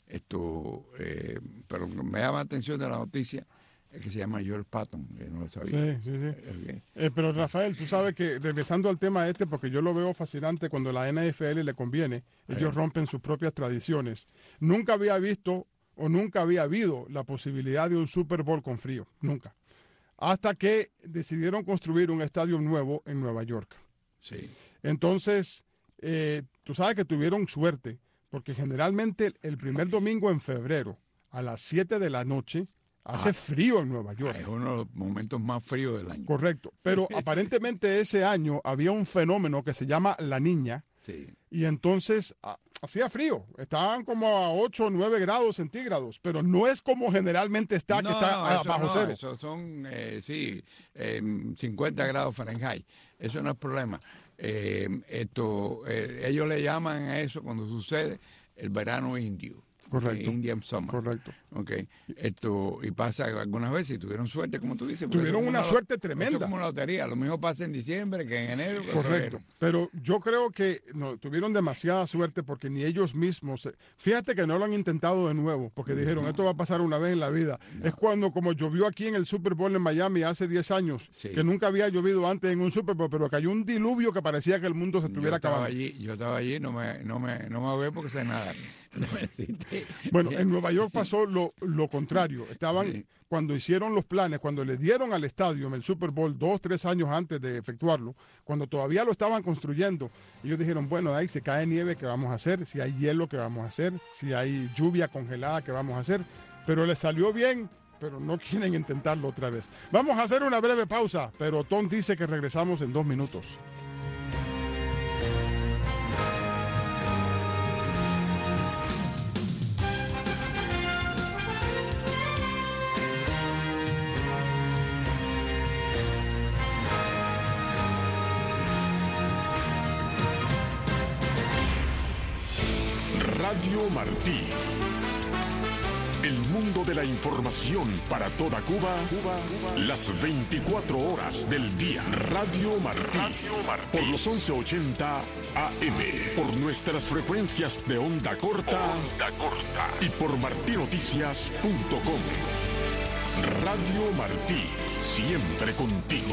[SPEAKER 6] Esto, eh, pero me llama la atención de la noticia es que se llama George Patton, que no lo sabía.
[SPEAKER 4] Sí, sí, sí.
[SPEAKER 6] Okay.
[SPEAKER 4] Eh, pero Rafael, tú sabes que, regresando al tema este, porque yo lo veo fascinante cuando la N F L le conviene, ellos rompen sus propias tradiciones. Nunca había visto o nunca había habido la posibilidad de un Super Bowl con frío, nunca. Hasta que decidieron construir un estadio nuevo en Nueva York.
[SPEAKER 6] Sí.
[SPEAKER 4] Entonces, eh, tú sabes que tuvieron suerte, porque generalmente el primer domingo en febrero, a las siete de la noche, hace ah, frío en Nueva York.
[SPEAKER 6] Es uno de los momentos más fríos del año.
[SPEAKER 4] Correcto. Pero aparentemente ese año había un fenómeno que se llama La Niña.
[SPEAKER 6] Sí.
[SPEAKER 4] Y entonces a, hacía frío. Estaban como a ocho o nueve grados centígrados. Pero no es como generalmente está,
[SPEAKER 6] no,
[SPEAKER 4] que está
[SPEAKER 6] no,
[SPEAKER 4] a,
[SPEAKER 6] eso
[SPEAKER 4] bajo
[SPEAKER 6] no,
[SPEAKER 4] cero.
[SPEAKER 6] Eso son, eh, sí, eh, cincuenta grados Fahrenheit. Eso no es problema. Eh, esto, eh, ellos le llaman a eso cuando sucede el verano indio.
[SPEAKER 4] Correcto.
[SPEAKER 6] Indian Summer.
[SPEAKER 4] Correcto.
[SPEAKER 6] Okay. Esto, y pasa algunas veces, y tuvieron suerte, como tú dices.
[SPEAKER 4] Tuvieron una
[SPEAKER 6] lo,
[SPEAKER 4] suerte tremenda.
[SPEAKER 6] Eso como la lotería. Lo mismo pasa en diciembre que en enero. Que
[SPEAKER 4] Correcto.
[SPEAKER 6] febrero.
[SPEAKER 4] Pero yo creo que no, tuvieron demasiada suerte porque ni ellos mismos. Fíjate que no lo han intentado de nuevo porque dijeron, no. esto va a pasar una vez en la vida. No. Es cuando, como llovió aquí en el Super Bowl en Miami hace diez años, sí. que nunca había llovido antes en un Super Bowl, pero cayó un diluvio que parecía que el mundo se estuviera
[SPEAKER 6] yo estaba
[SPEAKER 4] acabando.
[SPEAKER 6] Allí, yo estaba allí, no me, no me, no me ahogué porque sé nada.
[SPEAKER 4] Bueno, en Nueva York pasó lo, lo contrario. Estaban, sí. cuando hicieron los planes, cuando le dieron al estadio en el Super Bowl dos, tres años antes de efectuarlo, cuando todavía lo estaban construyendo, ellos dijeron, bueno, ahí se cae nieve, ¿qué vamos a hacer? Si hay hielo, ¿qué vamos a hacer? Si hay lluvia congelada, ¿qué vamos a hacer? Pero les salió bien, pero no quieren intentarlo otra vez. Vamos a hacer una breve pausa, pero Tom dice que regresamos en dos minutos.
[SPEAKER 1] Radio Martí. El mundo de la información para toda Cuba, Cuba, Cuba. Las veinticuatro horas del día. Radio Martí. Radio Martí. Por los once ochenta A M. Por nuestras frecuencias de onda corta. Onda corta. Y por martinoticias punto com. Radio Martí. siempre contigo.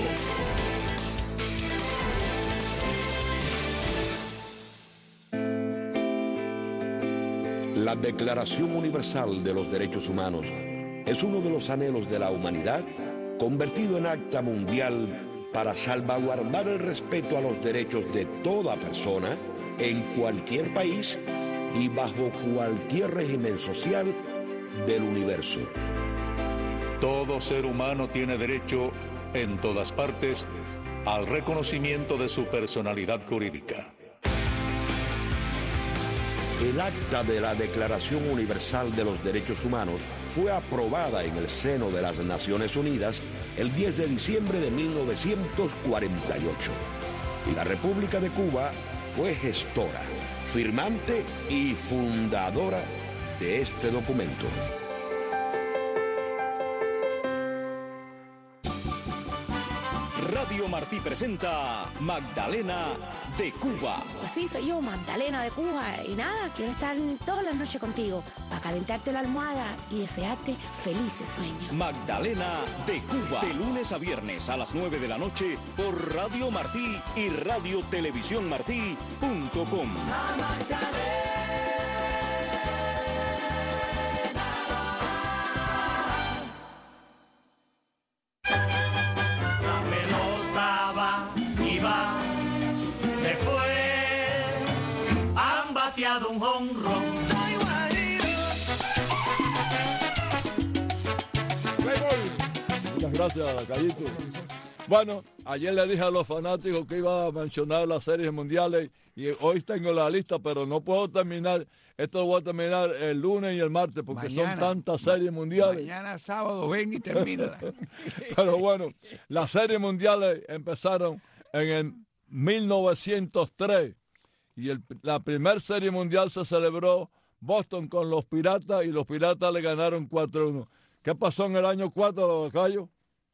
[SPEAKER 2] La Declaración Universal de los Derechos Humanos es uno de los anhelos de la humanidad convertido en acta mundial para salvaguardar el respeto a los derechos de toda persona en cualquier país y bajo cualquier régimen social del universo.
[SPEAKER 8] Todo ser humano tiene derecho, en todas partes, al reconocimiento de su personalidad jurídica.
[SPEAKER 2] El acta de la Declaración Universal de los Derechos Humanos fue aprobada en el seno de las Naciones Unidas el diez de diciembre de mil novecientos cuarenta y ocho. Y la República de Cuba fue gestora, firmante y fundadora de este documento.
[SPEAKER 9] Radio Martí presenta Magdalena de Cuba.
[SPEAKER 10] Pues sí, soy yo, Magdalena de Cuba. Y nada, quiero estar todas las noches contigo para calentarte la almohada y desearte felices sueños.
[SPEAKER 9] Magdalena de Cuba. De lunes a viernes a las nueve de la noche por Radio Martí y Radio Televisión Martí punto com.
[SPEAKER 11] Un honrón.
[SPEAKER 5] Muchas gracias, Callito. Bueno, ayer le dije a los fanáticos que iba a mencionar las series mundiales y hoy tengo la lista, pero no puedo terminar. Esto lo voy a terminar el lunes y el martes porque mañana, son tantas series mundiales.
[SPEAKER 6] Mañana sábado ven y termina.
[SPEAKER 5] Pero bueno, las series mundiales empezaron en el mil novecientos tres. Y el, la primera serie mundial se celebró Boston con los Piratas y los Piratas le ganaron cuatro a uno. ¿Qué pasó en el año cuatro, Cayo?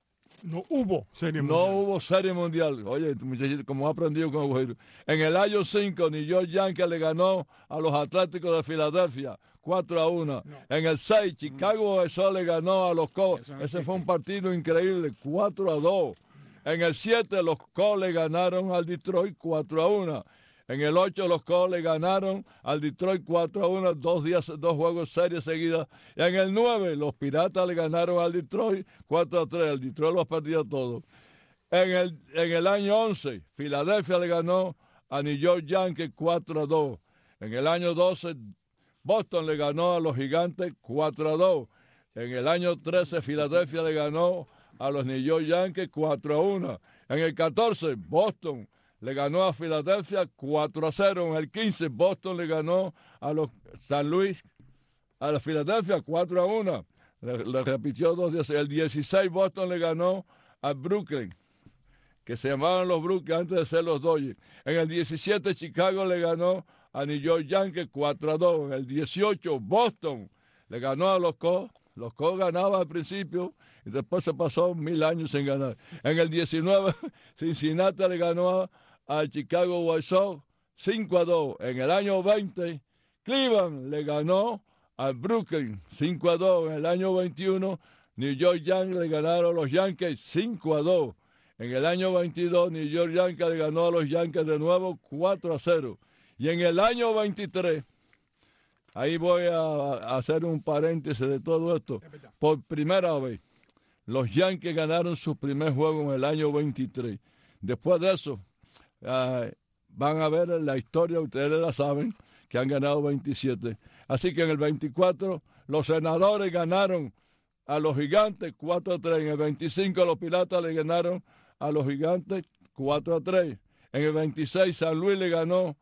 [SPEAKER 4] No hubo serie
[SPEAKER 5] no
[SPEAKER 4] mundial.
[SPEAKER 5] No hubo serie mundial. Oye, muchachito, como ha aprendido con Agüero. En el año cinco, New York Yankees le ganó a los Atléticos de Filadelfia cuatro a uno. No. En el seis, Chicago Sol le ganó a los Cubs. No Ese fue un partido increíble, cuatro a dos. En el siete, los Cubs le ganaron al Detroit cuatro a uno. En el ocho, los Cubs le ganaron al Detroit cuatro a uno, dos días, dos juegos series seguidas. Y en el nueve, los Piratas le ganaron al Detroit cuatro a tres. El Detroit los perdió todos. En el, en el año once, Filadelfia le ganó a New York Yankees cuatro a dos. En el año doce, Boston le ganó a los Gigantes cuatro a dos. En el año trece, Filadelfia le ganó a los New York Yankees cuatro a uno. En el catorce, Boston le ganó a Filadelfia cuatro a cero. En el quince, Boston le ganó a los San Luis, a la Filadelfia cuatro a uno. Le, le repitió dos días. El dieciséis, Boston le ganó a Brooklyn, que se llamaban los Brooklyn antes de ser los Dodgers. En el diecisiete, Chicago le ganó a New York Yankees cuatro a dos. En el dieciocho, Boston le ganó a los Cubs. Los Cubs ganaban al principio y después se pasó mil años sin ganar. En el diecinueve, Cincinnati le ganó a al Chicago White Sox cinco a dos. En el año veinte, Cleveland le ganó al Brooklyn cinco a dos. En el año veintiuno, New York Yankees le ganaron a los Yankees cinco a dos. En el año veintidós, New York Yankees le ganó a los Yankees de nuevo cuatro a cero. Y en el año veintitrés, ahí voy a, a hacer un paréntesis de todo esto. Por primera vez, los Yankees ganaron su primer juego en el año veintitrés. Después de eso, Uh, van a ver la historia, ustedes la saben, que han ganado veintisiete. Así que en el veinticuatro, los Senadores ganaron a los Gigantes cuatro a tres. En el veinticinco, los Piratas le ganaron a los Gigantes cuatro a tres. En el veintiséis, San Luis le ganó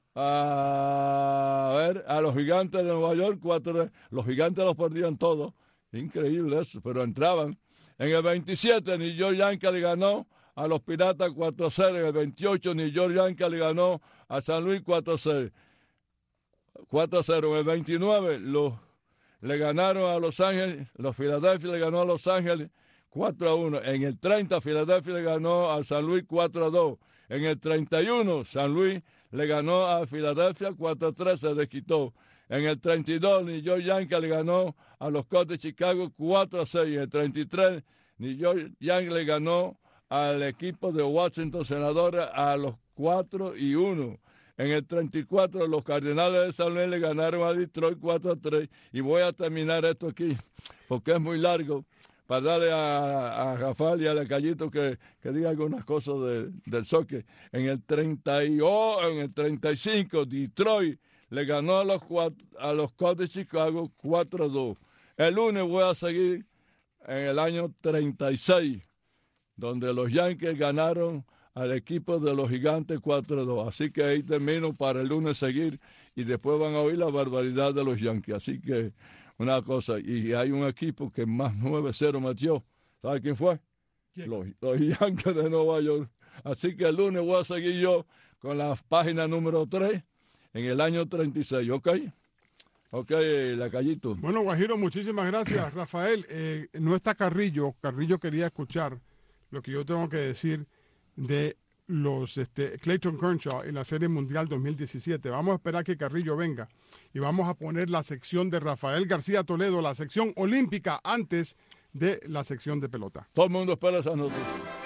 [SPEAKER 5] a, a, ver, a los Gigantes de Nueva York cuatro a tres. Los Gigantes los perdían todos. Increíble eso, pero entraban. En el veintisiete, New York Yankees le ganó a los Piratas cuatro a cero. En el veintiocho, New York Yankees le ganó a San Luis cuatro a cero. cuatro a cero. En el veintinueve, los, le ganaron a Los Ángeles, los Filadelfia le ganó a Los Ángeles cuatro a uno. En el treinta, Filadelfia le ganó a San Luis cuatro a dos. En el treinta y uno, San Luis le ganó a Filadelfia cuatro a tres, se desquitó. En el treinta y dos, New York Yankees le ganó a los Cubs de Chicago cuatro a seis. En el treinta y tres, New York Yankees le ganó al equipo de Washington Senadores a los cuatro y uno. En el treinta y cuatro, los Cardenales de San Luis le ganaron a Detroit cuatro a tres. Y voy a terminar esto aquí, porque es muy largo, para darle a, a Rafael y a Lecallito que, que diga algunas cosas de, del soccer. En el, treinta y, oh, en el treinta y cinco, Detroit le ganó a los, a los Cubs de Chicago cuatro a dos. El lunes voy a seguir en el año treinta y seis, donde los Yankees ganaron al equipo de los Gigantes cuatro a dos. Así que ahí termino para el lunes seguir y después van a oír la barbaridad de los Yankees. Así que una cosa, y hay un equipo que más nueve cero metió. ¿Sabe quién fue? ¿Quién? Los, los Yankees de Nueva York. Así que el lunes voy a seguir yo con la página número tres en el año treinta y seis, ¿ok? Ok, Lecallito.
[SPEAKER 4] Bueno, Guajiro, muchísimas gracias. Rafael, eh, no está Carrillo. Carrillo quería escuchar lo que yo tengo que decir de los este, Clayton Kershaw en la Serie Mundial dos mil diecisiete. Vamos a esperar que Carrillo venga y vamos a poner la sección de Rafael García Toledo, la sección olímpica, antes de la sección de pelota.
[SPEAKER 5] Todo el mundo espera esa noticia.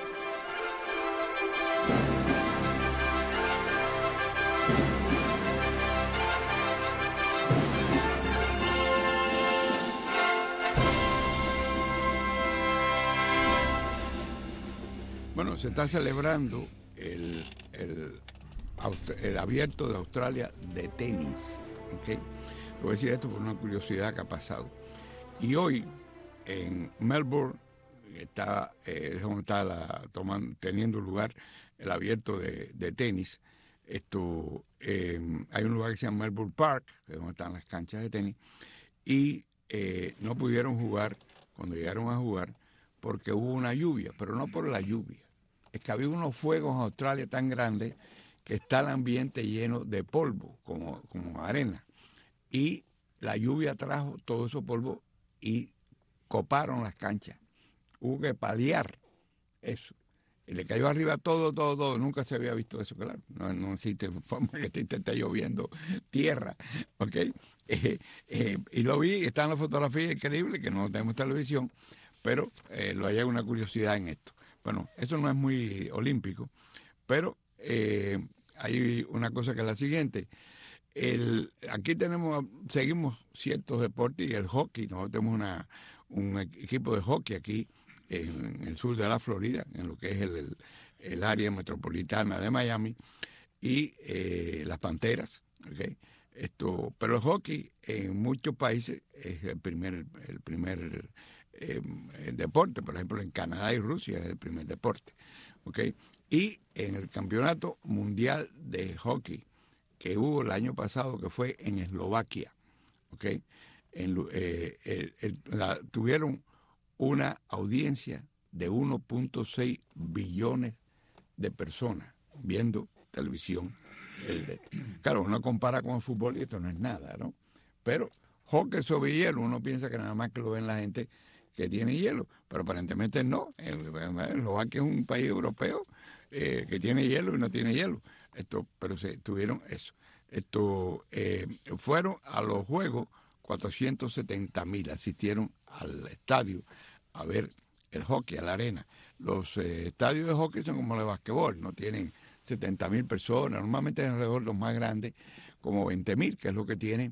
[SPEAKER 6] Bueno, se está celebrando el, el, el abierto de Australia de tenis. ¿Okay? Voy a decir esto por una curiosidad que ha pasado. Y hoy en Melbourne está, eh, donde está la, toman, teniendo lugar el abierto de, de tenis. Esto, eh, hay un lugar que se llama Melbourne Park, que es donde están las canchas de tenis, y eh, no pudieron jugar cuando llegaron a jugar porque hubo una lluvia, pero no por la lluvia. Es que había unos fuegos en Australia tan grandes que está el ambiente lleno de polvo, como, como arena. Y la lluvia trajo todo ese polvo y coparon las canchas. Hubo que paliar eso. Y le cayó arriba todo, todo, todo. Nunca se había visto eso, claro. No, no existe forma que te, te esté lloviendo tierra, ¿ok? Eh, eh, y lo vi, está en la fotografía increíble, que no tenemos televisión, pero eh, lo hay una curiosidad en esto. Bueno, eso no es muy olímpico, pero eh, hay una cosa que es la siguiente. El, aquí tenemos, seguimos ciertos deportes y el hockey. Nosotros tenemos una, un equipo de hockey aquí en el sur de la Florida, en lo que es el, el, el área metropolitana de Miami, y eh, las Panteras, ¿okay? Esto, pero el hockey en muchos países es el primer, el primer eh, el deporte. Por ejemplo, en Canadá y Rusia es el primer deporte, ¿okay? Y en el campeonato mundial de hockey que hubo el año pasado, que fue en Eslovaquia, ¿okay? En, eh, el, el, la, tuvieron una audiencia de uno punto seis billones de personas viendo televisión. El de, claro, uno compara con el fútbol y esto no es nada, ¿no? Pero hockey sobre hielo, uno piensa que nada más que lo ven la gente que tiene hielo, pero aparentemente no. Eslovaquia es un país europeo eh, que tiene hielo y no tiene hielo. Esto, pero se tuvieron eso. Esto eh, fueron a los juegos cuatrocientos setenta mil, asistieron al estadio a ver el hockey, a la arena. Los eh, estadios de hockey son como los de basquetbol, no tienen setenta mil personas, normalmente es alrededor los más grandes, como veinte mil, que es lo que tiene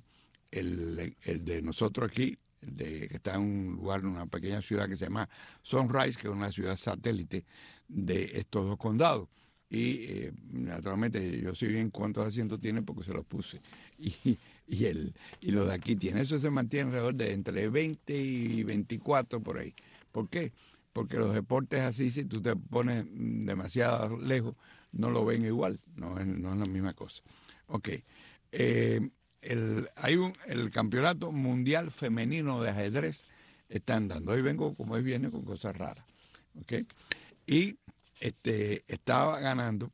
[SPEAKER 6] el, el de nosotros aquí, el de, que está en un lugar, en una pequeña ciudad que se llama Sunrise, que es una ciudad satélite de estos dos condados. Y eh, naturalmente yo sé bien cuántos asientos tiene porque se los puse. Y, y, el, y los de aquí tienen. Eso se mantiene alrededor de entre veinte y veinticuatro por ahí. ¿Por qué? Porque los deportes así, si tú te pones demasiado lejos, no lo ven igual. No es, no es la misma cosa. Ok. Eh, el, hay un, el campeonato mundial femenino de ajedrez están dando. Hoy vengo, como hoy viene, con cosas raras. Ok. Y Este, estaba ganando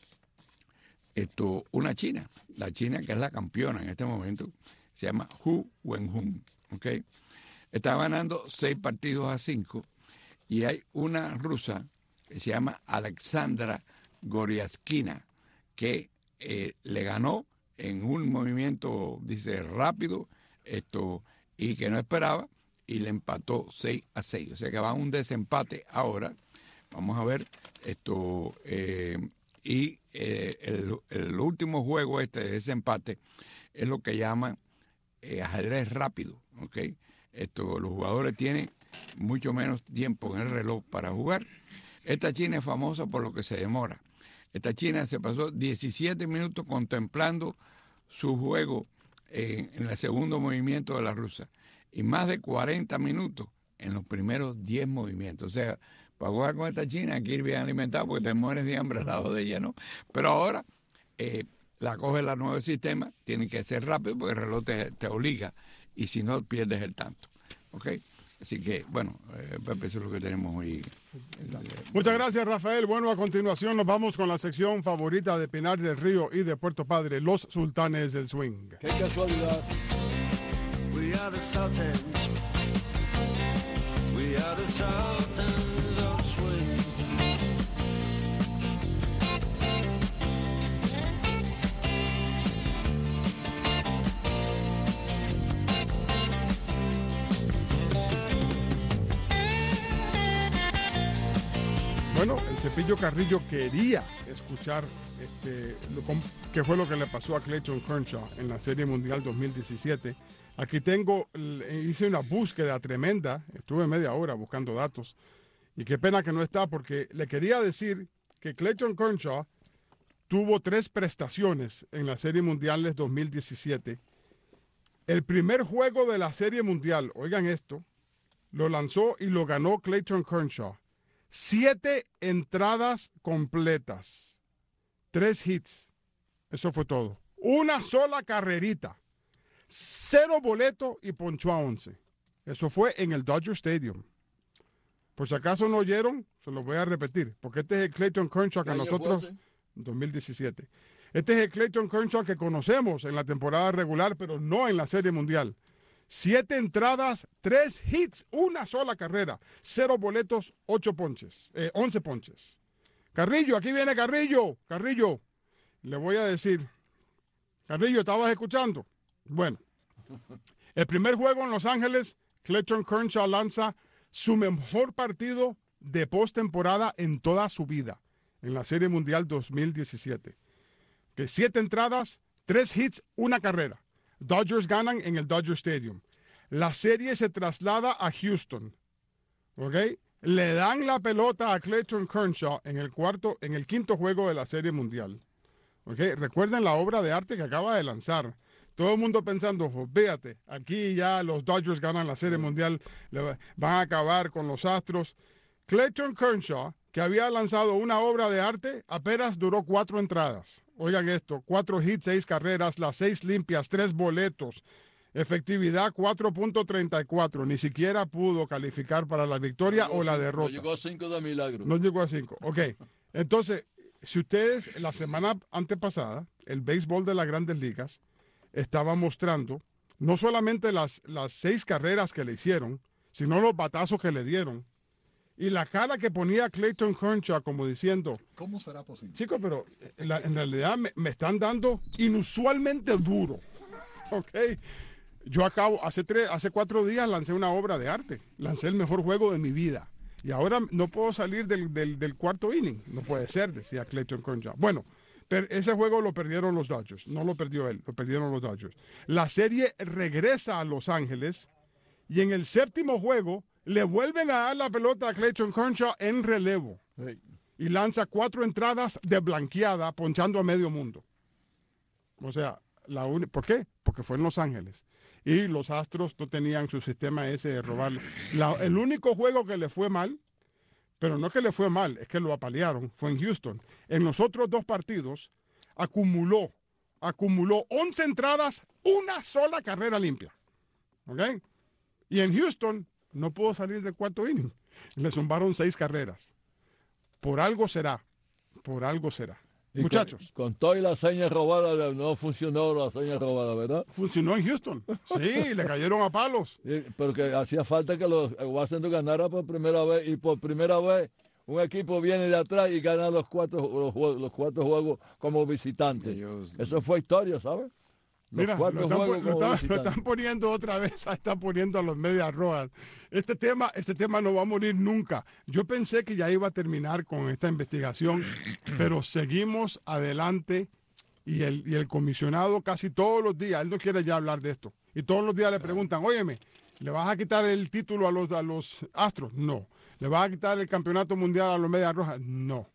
[SPEAKER 6] esto, una china, la china que es la campeona en este momento, se llama Hu Wenhun, ¿ok? Estaba ganando seis partidos a cinco y hay una rusa que se llama Alexandra Goriaskina que eh, le ganó en un movimiento, dice, rápido esto y que no esperaba y le empató seis a seis. O sea que va a un desempate ahora. Vamos a ver esto. Eh, y eh, el, el último juego este de ese empate es lo que llaman eh, ajedrez rápido. ¿Okay? Esto, los jugadores tienen mucho menos tiempo en el reloj para jugar. Esta China es famosa por lo que se demora. Esta China se pasó diecisiete minutos contemplando su juego en, en el segundo movimiento de la rusa y más de cuarenta minutos en los primeros diez movimientos. O sea, para jugar con esta China hay que ir bien alimentado porque te mueres de hambre al lado de ella, ¿no? Pero ahora eh, la coge el nuevo sistema, tiene que ser rápido porque el reloj te, te obliga y si no pierdes el tanto. ¿Ok? Así que, bueno, eh, Pepe, eso es lo que tenemos hoy.
[SPEAKER 4] Muchas gracias, Rafael. Bueno, a continuación nos vamos con la sección favorita de Pinar del Río y de Puerto Padre, los sultanes del swing.
[SPEAKER 5] ¡Qué casualidad!
[SPEAKER 11] We are the sultans. We are the sultans of swing.
[SPEAKER 4] Bueno, el Cepillo Carrillo quería escuchar este, lo, qué fue lo que le pasó a Clayton Kershaw en la Serie Mundial dos mil diecisiete. Aquí tengo, hice una búsqueda tremenda, estuve media hora buscando datos, y qué pena que no está, porque le quería decir que Clayton Kershaw tuvo tres prestaciones en la Serie Mundial dos mil diecisiete. El primer juego de la Serie Mundial, oigan esto, lo lanzó y lo ganó Clayton Kershaw. Siete entradas completas, tres hits, eso fue todo. Una sola carrerita, cero boleto y ponchó a once. Eso fue en el Dodger Stadium. Por si acaso no oyeron, se lo voy a repetir, porque este es el Clayton Kershaw que nosotros, dos mil diecisiete, este es el Clayton Kershaw que conocemos en la temporada regular, pero no en la Serie Mundial. Siete entradas, tres hits, una sola carrera, cero boletos, ocho ponches, eh, once ponches. Carrillo, aquí viene Carrillo, Carrillo, le voy a decir, Carrillo, ¿estabas escuchando? Bueno, el primer juego en Los Ángeles, Clayton Kershaw lanza su mejor partido de postemporada en toda su vida, en la Serie Mundial dos mil diecisiete. Que siete entradas, tres hits, una carrera. Dodgers ganan en el Dodger Stadium. La serie se traslada a Houston. ¿Ok? Le dan la pelota a Clayton Kershaw en el cuarto, en el quinto juego de la Serie Mundial. ¿Ok? Recuerden la obra de arte que acaba de lanzar. Todo el mundo pensando, fíjate, aquí ya los Dodgers ganan la Serie Mundial, le van a acabar con los Astros. Clayton Kershaw, que había lanzado una obra de arte, apenas duró cuatro entradas. Oigan esto, cuatro hits, seis carreras, las seis limpias, tres boletos, efectividad cuatro punto treinta y cuatro, ni siquiera pudo calificar para la victoria no o la derrota.
[SPEAKER 5] No llegó a cinco de milagro.
[SPEAKER 4] No llegó a cinco, ok. Entonces, si ustedes, la semana antepasada, el béisbol de las Grandes Ligas estaba mostrando no solamente las, las seis carreras que le hicieron, sino los batazos que le dieron. Y la cara que ponía Clayton Kershaw como diciendo,
[SPEAKER 3] ¿cómo será posible?
[SPEAKER 4] Chicos, pero en, la, en realidad me, me están dando inusualmente duro. Ok. Yo acabo, hace, tres, hace cuatro días lancé una obra de arte. Lancé el mejor juego de mi vida. Y ahora no puedo salir del, del, del cuarto inning. No puede ser, decía Clayton Kershaw. Bueno, pero ese juego lo perdieron los Dodgers. No lo perdió él, lo perdieron los Dodgers. La serie regresa a Los Ángeles y en el séptimo juego le vuelven a dar la pelota a Clayton Kershaw en relevo.
[SPEAKER 5] Sí.
[SPEAKER 4] Y lanza cuatro entradas de blanqueada, ponchando a medio mundo. O sea, la un... ¿por qué? Porque fue en Los Ángeles. Y los Astros no tenían su sistema ese de robarle. La, el único juego que le fue mal, pero no que le fue mal, es que lo apalearon, fue en Houston. En los otros dos partidos, acumuló, acumuló once entradas, una sola carrera limpia. ¿Ok? Y en Houston no pudo salir del cuarto inning. Le zumbaron seis carreras. Por algo será. Por algo será.
[SPEAKER 5] Y
[SPEAKER 4] Muchachos.
[SPEAKER 5] Con, con toda la seña robada, no funcionó la seña robada, ¿verdad?
[SPEAKER 4] Funcionó en Houston. Sí, le cayeron a palos.
[SPEAKER 5] Sí, pero que hacía falta que los Washington ganara por primera vez. Y por primera vez un equipo viene de atrás y gana los cuatro, los, los cuatro juegos como visitante. Ellos, Eso fue historia, ¿sabes?
[SPEAKER 4] Mira,
[SPEAKER 5] cuatro
[SPEAKER 4] lo están,
[SPEAKER 5] juegos
[SPEAKER 4] lo,
[SPEAKER 5] como
[SPEAKER 4] están, lo
[SPEAKER 5] visitante.
[SPEAKER 4] están poniendo otra vez, están poniendo a los Medias Rojas. Este tema, este tema no va a morir nunca. Yo pensé que ya iba a terminar con esta investigación, pero seguimos adelante y el, y el comisionado casi todos los días, él no quiere ya hablar de esto, y todos los días le preguntan, óyeme, ¿le vas a quitar el título a los, a los Astros? No. ¿Le vas a quitar el campeonato mundial a los Medias Rojas? No.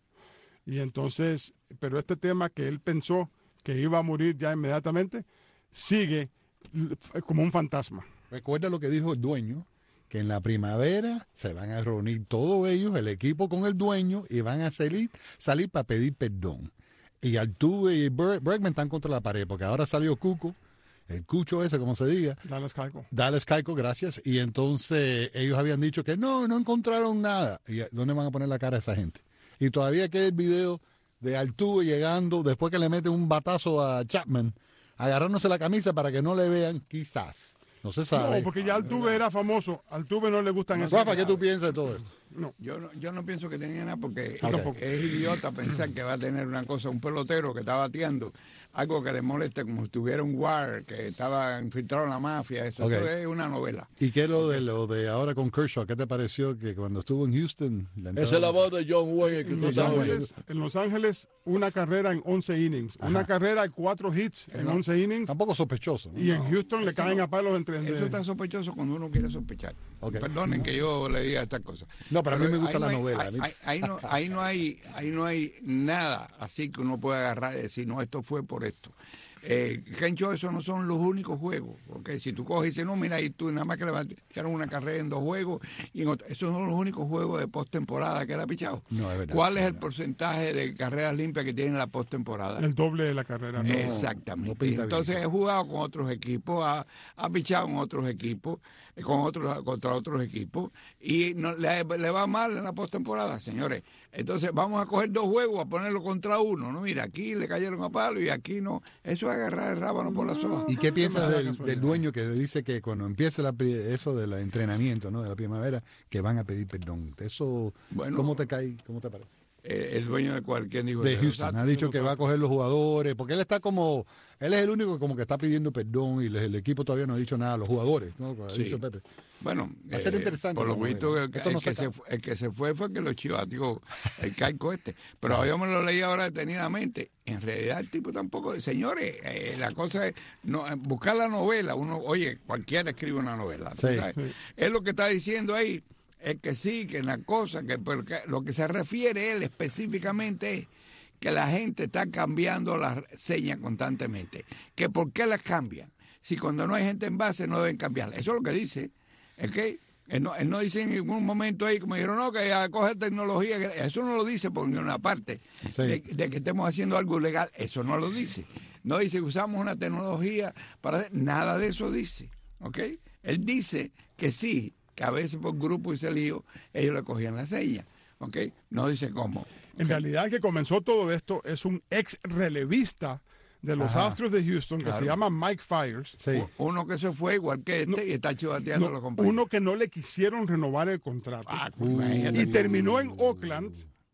[SPEAKER 4] Y entonces, pero este tema que él pensó que iba a morir ya inmediatamente, sigue como un fantasma.
[SPEAKER 12] Recuerda lo que dijo el dueño, que en la primavera se van a reunir todos ellos, el equipo con el dueño, y van a salir, salir para pedir perdón. Y Altuve y Ber- Bregman están contra la pared, porque ahora salió Cuco, el cucho ese, como se diga.
[SPEAKER 4] Dallas Keuchel.
[SPEAKER 12] Dallas Keuchel, gracias. Y entonces ellos habían dicho que no, no encontraron nada. ¿Y dónde van a poner la cara a esa gente? Y todavía queda el video de Altuve llegando, después que le mete un batazo a Chapman, agarrándose la camisa para que no le vean, quizás. No se sabe.
[SPEAKER 4] No, porque ya Altuve era famoso. Altuve no le gustan esas
[SPEAKER 12] Rafa,
[SPEAKER 4] cosas.
[SPEAKER 12] ¿qué tú piensas de todo esto?
[SPEAKER 4] No.
[SPEAKER 6] Yo no, yo no pienso que tenga nada porque
[SPEAKER 12] Ok.
[SPEAKER 6] es, es idiota pensar que va a tener una cosa, un pelotero que está bateando, algo que le moleste como si tuviera un war, que estaba infiltrado en la mafia, eso,
[SPEAKER 12] Ok.
[SPEAKER 6] eso es una novela.
[SPEAKER 12] ¿Y qué es lo de lo de ahora con Kershaw? ¿Qué te pareció que cuando estuvo en Houston? la
[SPEAKER 5] Esa es la voz de John Wayne que
[SPEAKER 4] En
[SPEAKER 5] tú
[SPEAKER 4] Los,
[SPEAKER 5] estás oyendo.
[SPEAKER 4] Ángeles, en Los Ángeles, una carrera en once innings. Una carrera y cuatro hits en once innings.
[SPEAKER 12] Tampoco sospechoso, ¿no?
[SPEAKER 4] Y en Houston le caen a palos entre...
[SPEAKER 6] Eso está sospechoso cuando uno quiere sospechar.
[SPEAKER 12] Ok.
[SPEAKER 6] Perdonen que yo le diga estas cosas.
[SPEAKER 12] No, pero a mí me gusta
[SPEAKER 6] ahí
[SPEAKER 12] la
[SPEAKER 6] no hay-
[SPEAKER 12] novela,
[SPEAKER 6] Ahí,
[SPEAKER 12] ¿viste?
[SPEAKER 6] ahí- ahí no, ahí, no hay, ahí no hay nada así que uno pueda agarrar y decir, no, esto fue por esto. Eh, Kencho, esos no son los únicos juegos. ¿Okay? Si tú coges y dices, no, mira, y tú nada más que le echaron una carrera en dos juegos, y en otro, esos son los únicos juegos de postemporada que él ha pichado.
[SPEAKER 12] No, es verdad.
[SPEAKER 6] ¿Cuál es el porcentaje de carreras limpias que tiene la postemporada?
[SPEAKER 4] El doble de la carrera. ¿no?
[SPEAKER 6] Exactamente.
[SPEAKER 12] no pinta
[SPEAKER 6] Entonces
[SPEAKER 12] bien.
[SPEAKER 6] he jugado con otros equipos, ha, ha pichado en otros equipos, eh, con otros contra otros equipos, y no, le, le va mal en la postemporada, señores. Entonces vamos a coger dos juegos, a ponerlo contra uno, ¿no? Mira, aquí le cayeron a palo y aquí no. Eso es agarrar el rábano por la soga.
[SPEAKER 12] ¿Y qué piensas
[SPEAKER 4] me da
[SPEAKER 12] del,
[SPEAKER 4] casualidad.
[SPEAKER 12] del dueño que dice que cuando empiece la, pri- eso del entrenamiento, ¿no? De la primavera, que van a pedir perdón? Eso,
[SPEAKER 6] Bueno.
[SPEAKER 12] ¿cómo te cae? ¿Cómo te parece?
[SPEAKER 6] Eh, el dueño de cualquier dijo
[SPEAKER 12] De
[SPEAKER 6] eso.
[SPEAKER 12] Houston, ha dicho que va a coger los jugadores, porque él está como, él es el único que como que está pidiendo perdón y el, el equipo todavía no ha dicho nada a los jugadores, ¿no? Como ha
[SPEAKER 6] Sí.
[SPEAKER 12] dicho Pepe.
[SPEAKER 6] Bueno,
[SPEAKER 12] Va a ser interesante
[SPEAKER 6] por lo
[SPEAKER 12] como
[SPEAKER 6] visto,
[SPEAKER 12] es.
[SPEAKER 6] el,
[SPEAKER 12] Esto no
[SPEAKER 6] el que
[SPEAKER 12] se
[SPEAKER 6] se,
[SPEAKER 12] acaba.
[SPEAKER 6] fue- el que se fue fue que lo chivateó el caico este. Pero yo me lo leí ahora detenidamente. En realidad el tipo tampoco... Señores, eh, la cosa es no, eh, buscar la novela. Uno, oye, cualquiera escribe una novela. ¿tú
[SPEAKER 12] Sí,
[SPEAKER 6] sabes?
[SPEAKER 4] sí.
[SPEAKER 6] Es lo que está diciendo ahí. Es que sí, que la cosa, que, pero que lo que se refiere él específicamente es que la gente está cambiando las señas constantemente. Que ¿por qué las cambian? Si cuando no hay gente en base no deben cambiarlas. Eso es lo que dice. ¿Ok? Él no, él no dice en ningún momento ahí, como dijeron, no, que a coger tecnología. Eso no lo dice por ninguna parte.
[SPEAKER 12] Sí.
[SPEAKER 6] De, de que estemos haciendo algo ilegal. Eso no lo dice. No dice que usamos una tecnología para... hacer- Nada de eso dice. ¿Ok? Él dice que sí, que a veces por grupo y se lío, ellos le cogían la seña. ¿Ok? No dice cómo.
[SPEAKER 4] En realidad, el que comenzó todo esto es un ex relevista de los
[SPEAKER 12] Ajá.
[SPEAKER 4] Astros de Houston que
[SPEAKER 6] Claro.
[SPEAKER 4] se llama Mike Fiers.
[SPEAKER 12] Sí.
[SPEAKER 6] Uno que se fue igual que este
[SPEAKER 4] No,
[SPEAKER 6] y está chivateando a
[SPEAKER 4] No,
[SPEAKER 6] los compañeros.
[SPEAKER 4] uno que no le quisieron renovar el contrato.
[SPEAKER 6] Ah, pues, imagínate.
[SPEAKER 4] Y terminó en Oakland.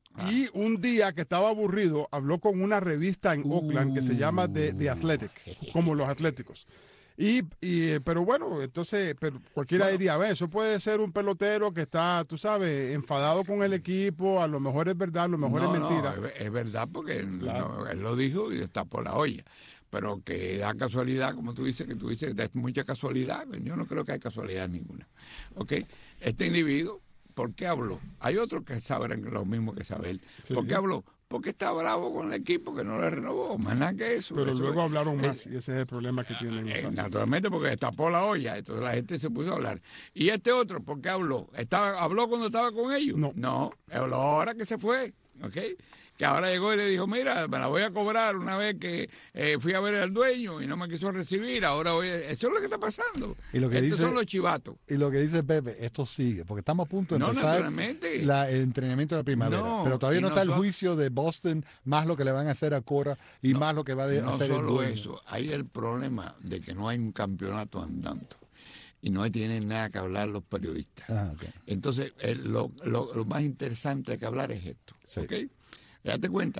[SPEAKER 4] Y un día que estaba aburrido, habló con una revista en Oakland que se llama The, The Athletic, como los Atléticos. Y, y eh, pero bueno, entonces, pero cualquiera diría, "Ve, eso puede ser un pelotero que está, tú sabes, enfadado con el equipo, a lo mejor es verdad, a lo mejor
[SPEAKER 6] No,
[SPEAKER 4] es
[SPEAKER 6] no,
[SPEAKER 4] mentira.
[SPEAKER 6] es, es verdad porque él,
[SPEAKER 4] Claro.
[SPEAKER 6] no, él lo dijo y está por la olla. Pero que da casualidad, como tú dices, que tú dices, es mucha casualidad. Yo no creo que hay casualidad ninguna. ¿Ok? Este individuo, ¿por qué habló? Hay otros que sabrán lo mismo que sabe él.
[SPEAKER 4] Sí.
[SPEAKER 6] ¿Por qué habló? Porque está bravo con el equipo que no le renovó. Más nada que eso.
[SPEAKER 4] Pero
[SPEAKER 6] Eso
[SPEAKER 4] luego
[SPEAKER 6] es-
[SPEAKER 4] hablaron
[SPEAKER 6] es-
[SPEAKER 4] más y ese es el problema que tienen.
[SPEAKER 6] Eh,
[SPEAKER 4] los Astros.
[SPEAKER 6] naturalmente porque destapó la olla, entonces la gente se puso a hablar. ¿Y este otro por qué habló? ¿Estaba, ¿Habló cuando estaba con ellos?
[SPEAKER 4] No.
[SPEAKER 6] No, habló ahora que se fue, ¿ok? Que ahora llegó y le dijo, mira, me la voy a cobrar una vez que eh, fui a ver al dueño y no me quiso recibir, ahora voy a... Eso es lo que está pasando.
[SPEAKER 12] Y lo que
[SPEAKER 6] Estos
[SPEAKER 12] dice-
[SPEAKER 6] son los chivatos.
[SPEAKER 12] Y lo que dice Pepe, esto sigue, porque estamos a punto de
[SPEAKER 6] No,
[SPEAKER 12] empezar
[SPEAKER 6] naturalmente.
[SPEAKER 12] la- el entrenamiento de la primavera.
[SPEAKER 6] No,
[SPEAKER 12] pero todavía
[SPEAKER 6] y
[SPEAKER 12] no está el
[SPEAKER 6] nosotros-
[SPEAKER 12] juicio de Boston, más lo que le van a hacer a Cora y
[SPEAKER 6] No,
[SPEAKER 12] más lo que va a de-
[SPEAKER 6] No
[SPEAKER 12] hacer el
[SPEAKER 6] solo
[SPEAKER 12] dueño.
[SPEAKER 6] eso, hay el problema de que no hay un campeonato andando y no tienen nada que hablar los periodistas.
[SPEAKER 12] Ah, ok.
[SPEAKER 6] Entonces, el- lo, lo- lo más interesante que hablar es esto.
[SPEAKER 12] Sí.
[SPEAKER 6] ¿Ok? Date cuenta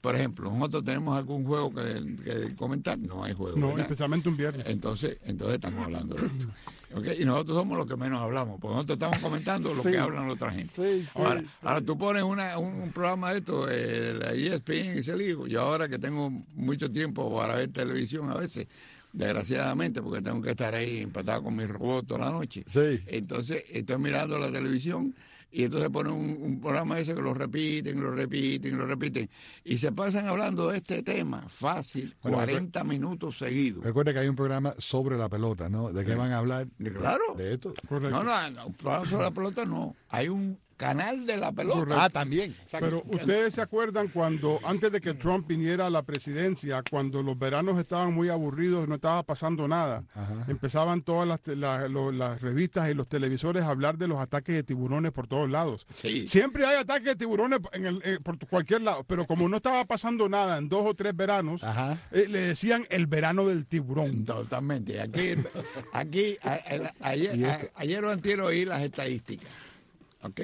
[SPEAKER 6] por ejemplo, nosotros tenemos algún juego que, que comentar, no hay juego.
[SPEAKER 4] No,
[SPEAKER 6] ¿verdad?
[SPEAKER 4] especialmente un viernes.
[SPEAKER 6] Entonces, entonces estamos hablando de esto. ¿Okay? Y nosotros somos los que menos hablamos, porque nosotros estamos comentando lo
[SPEAKER 12] Sí.
[SPEAKER 6] que hablan la otra gente.
[SPEAKER 12] Sí, sí,
[SPEAKER 6] ahora,
[SPEAKER 12] sí.
[SPEAKER 6] ahora tú pones una, un, un programa de esto, eh, la E S P N y se digo, yo ahora que tengo mucho tiempo para ver televisión a veces, desgraciadamente, porque tengo que estar ahí empatado con mi robot toda la noche.
[SPEAKER 12] Sí.
[SPEAKER 6] Entonces, estoy mirando la televisión y entonces ponen un, un programa ese que lo repiten, lo repiten, lo repiten. Y se pasan hablando de este tema fácil,
[SPEAKER 12] Bueno,
[SPEAKER 6] cuarenta minutos seguidos.
[SPEAKER 12] Recuerda que hay un programa sobre la pelota, ¿no? ¿De qué
[SPEAKER 6] Sí.
[SPEAKER 12] van a hablar?
[SPEAKER 6] Claro.
[SPEAKER 12] De esto.
[SPEAKER 6] No, no, no, un programa sobre la pelota no. Hay un canal de la pelota.
[SPEAKER 4] Correcto.
[SPEAKER 12] Ah, también.
[SPEAKER 4] Pero ustedes se acuerdan cuando, antes de que Trump viniera a la presidencia, cuando los veranos estaban muy aburridos, no estaba pasando nada,
[SPEAKER 12] Ajá.
[SPEAKER 4] empezaban todas las, te- la- lo- las revistas y los televisores a hablar de los ataques de tiburones por todos lados.
[SPEAKER 6] Sí.
[SPEAKER 4] Siempre hay ataques de tiburones en el- eh, por cualquier lado, pero como no estaba pasando nada en dos o tres veranos,
[SPEAKER 12] Ajá.
[SPEAKER 4] eh, le decían el verano del tiburón.
[SPEAKER 6] Totalmente. Aquí, aquí a- a- ayer,
[SPEAKER 12] Y
[SPEAKER 6] a-
[SPEAKER 12] esto-
[SPEAKER 6] ayer o antier oí las estadísticas. ¿Ok?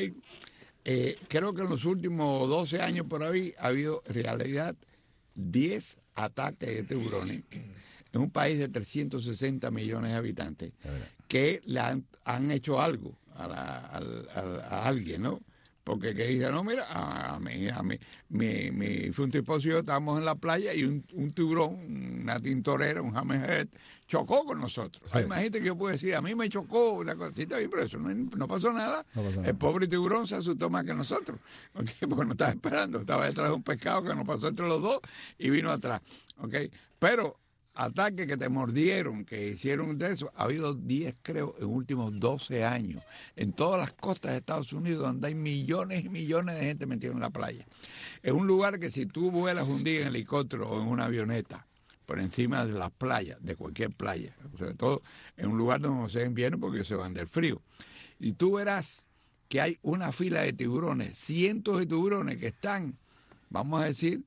[SPEAKER 6] Eh, creo que en los últimos doce años por ahí ha habido en realidad diez ataques de tiburones en un país de trescientos sesenta millones de habitantes que le han, han hecho algo a, la- al- al- a alguien, ¿no? Porque que dice, no, mira, a, a mí, a mí, mi, mi fue un tipo y yo estábamos en la playa y un, un tiburón, una tintorera, un hammerhead, chocó con nosotros.
[SPEAKER 12] Sí.
[SPEAKER 6] Hay más gente que yo puedo decir, a mí me chocó una cosita, pero eso no, no pasó nada.
[SPEAKER 12] No pasó nada.
[SPEAKER 6] El pobre tiburón se asustó más que nosotros, ¿ok? Porque no estaba esperando, estaba detrás de un pescado que nos pasó entre los dos y vino atrás, ¿ok? Pero ataques que te mordieron, que hicieron de eso, ha habido diez, creo, en los últimos doce años, en todas las costas de Estados Unidos, donde hay millones y millones de gente metida en la playa. Es un lugar que si tú vuelas un día en helicóptero o en una avioneta, por encima de las playas, de cualquier playa, sobre todo en un lugar donde no se invierno porque ellos se van del frío, y tú verás que hay una fila de tiburones, cientos de tiburones que están, vamos a decir,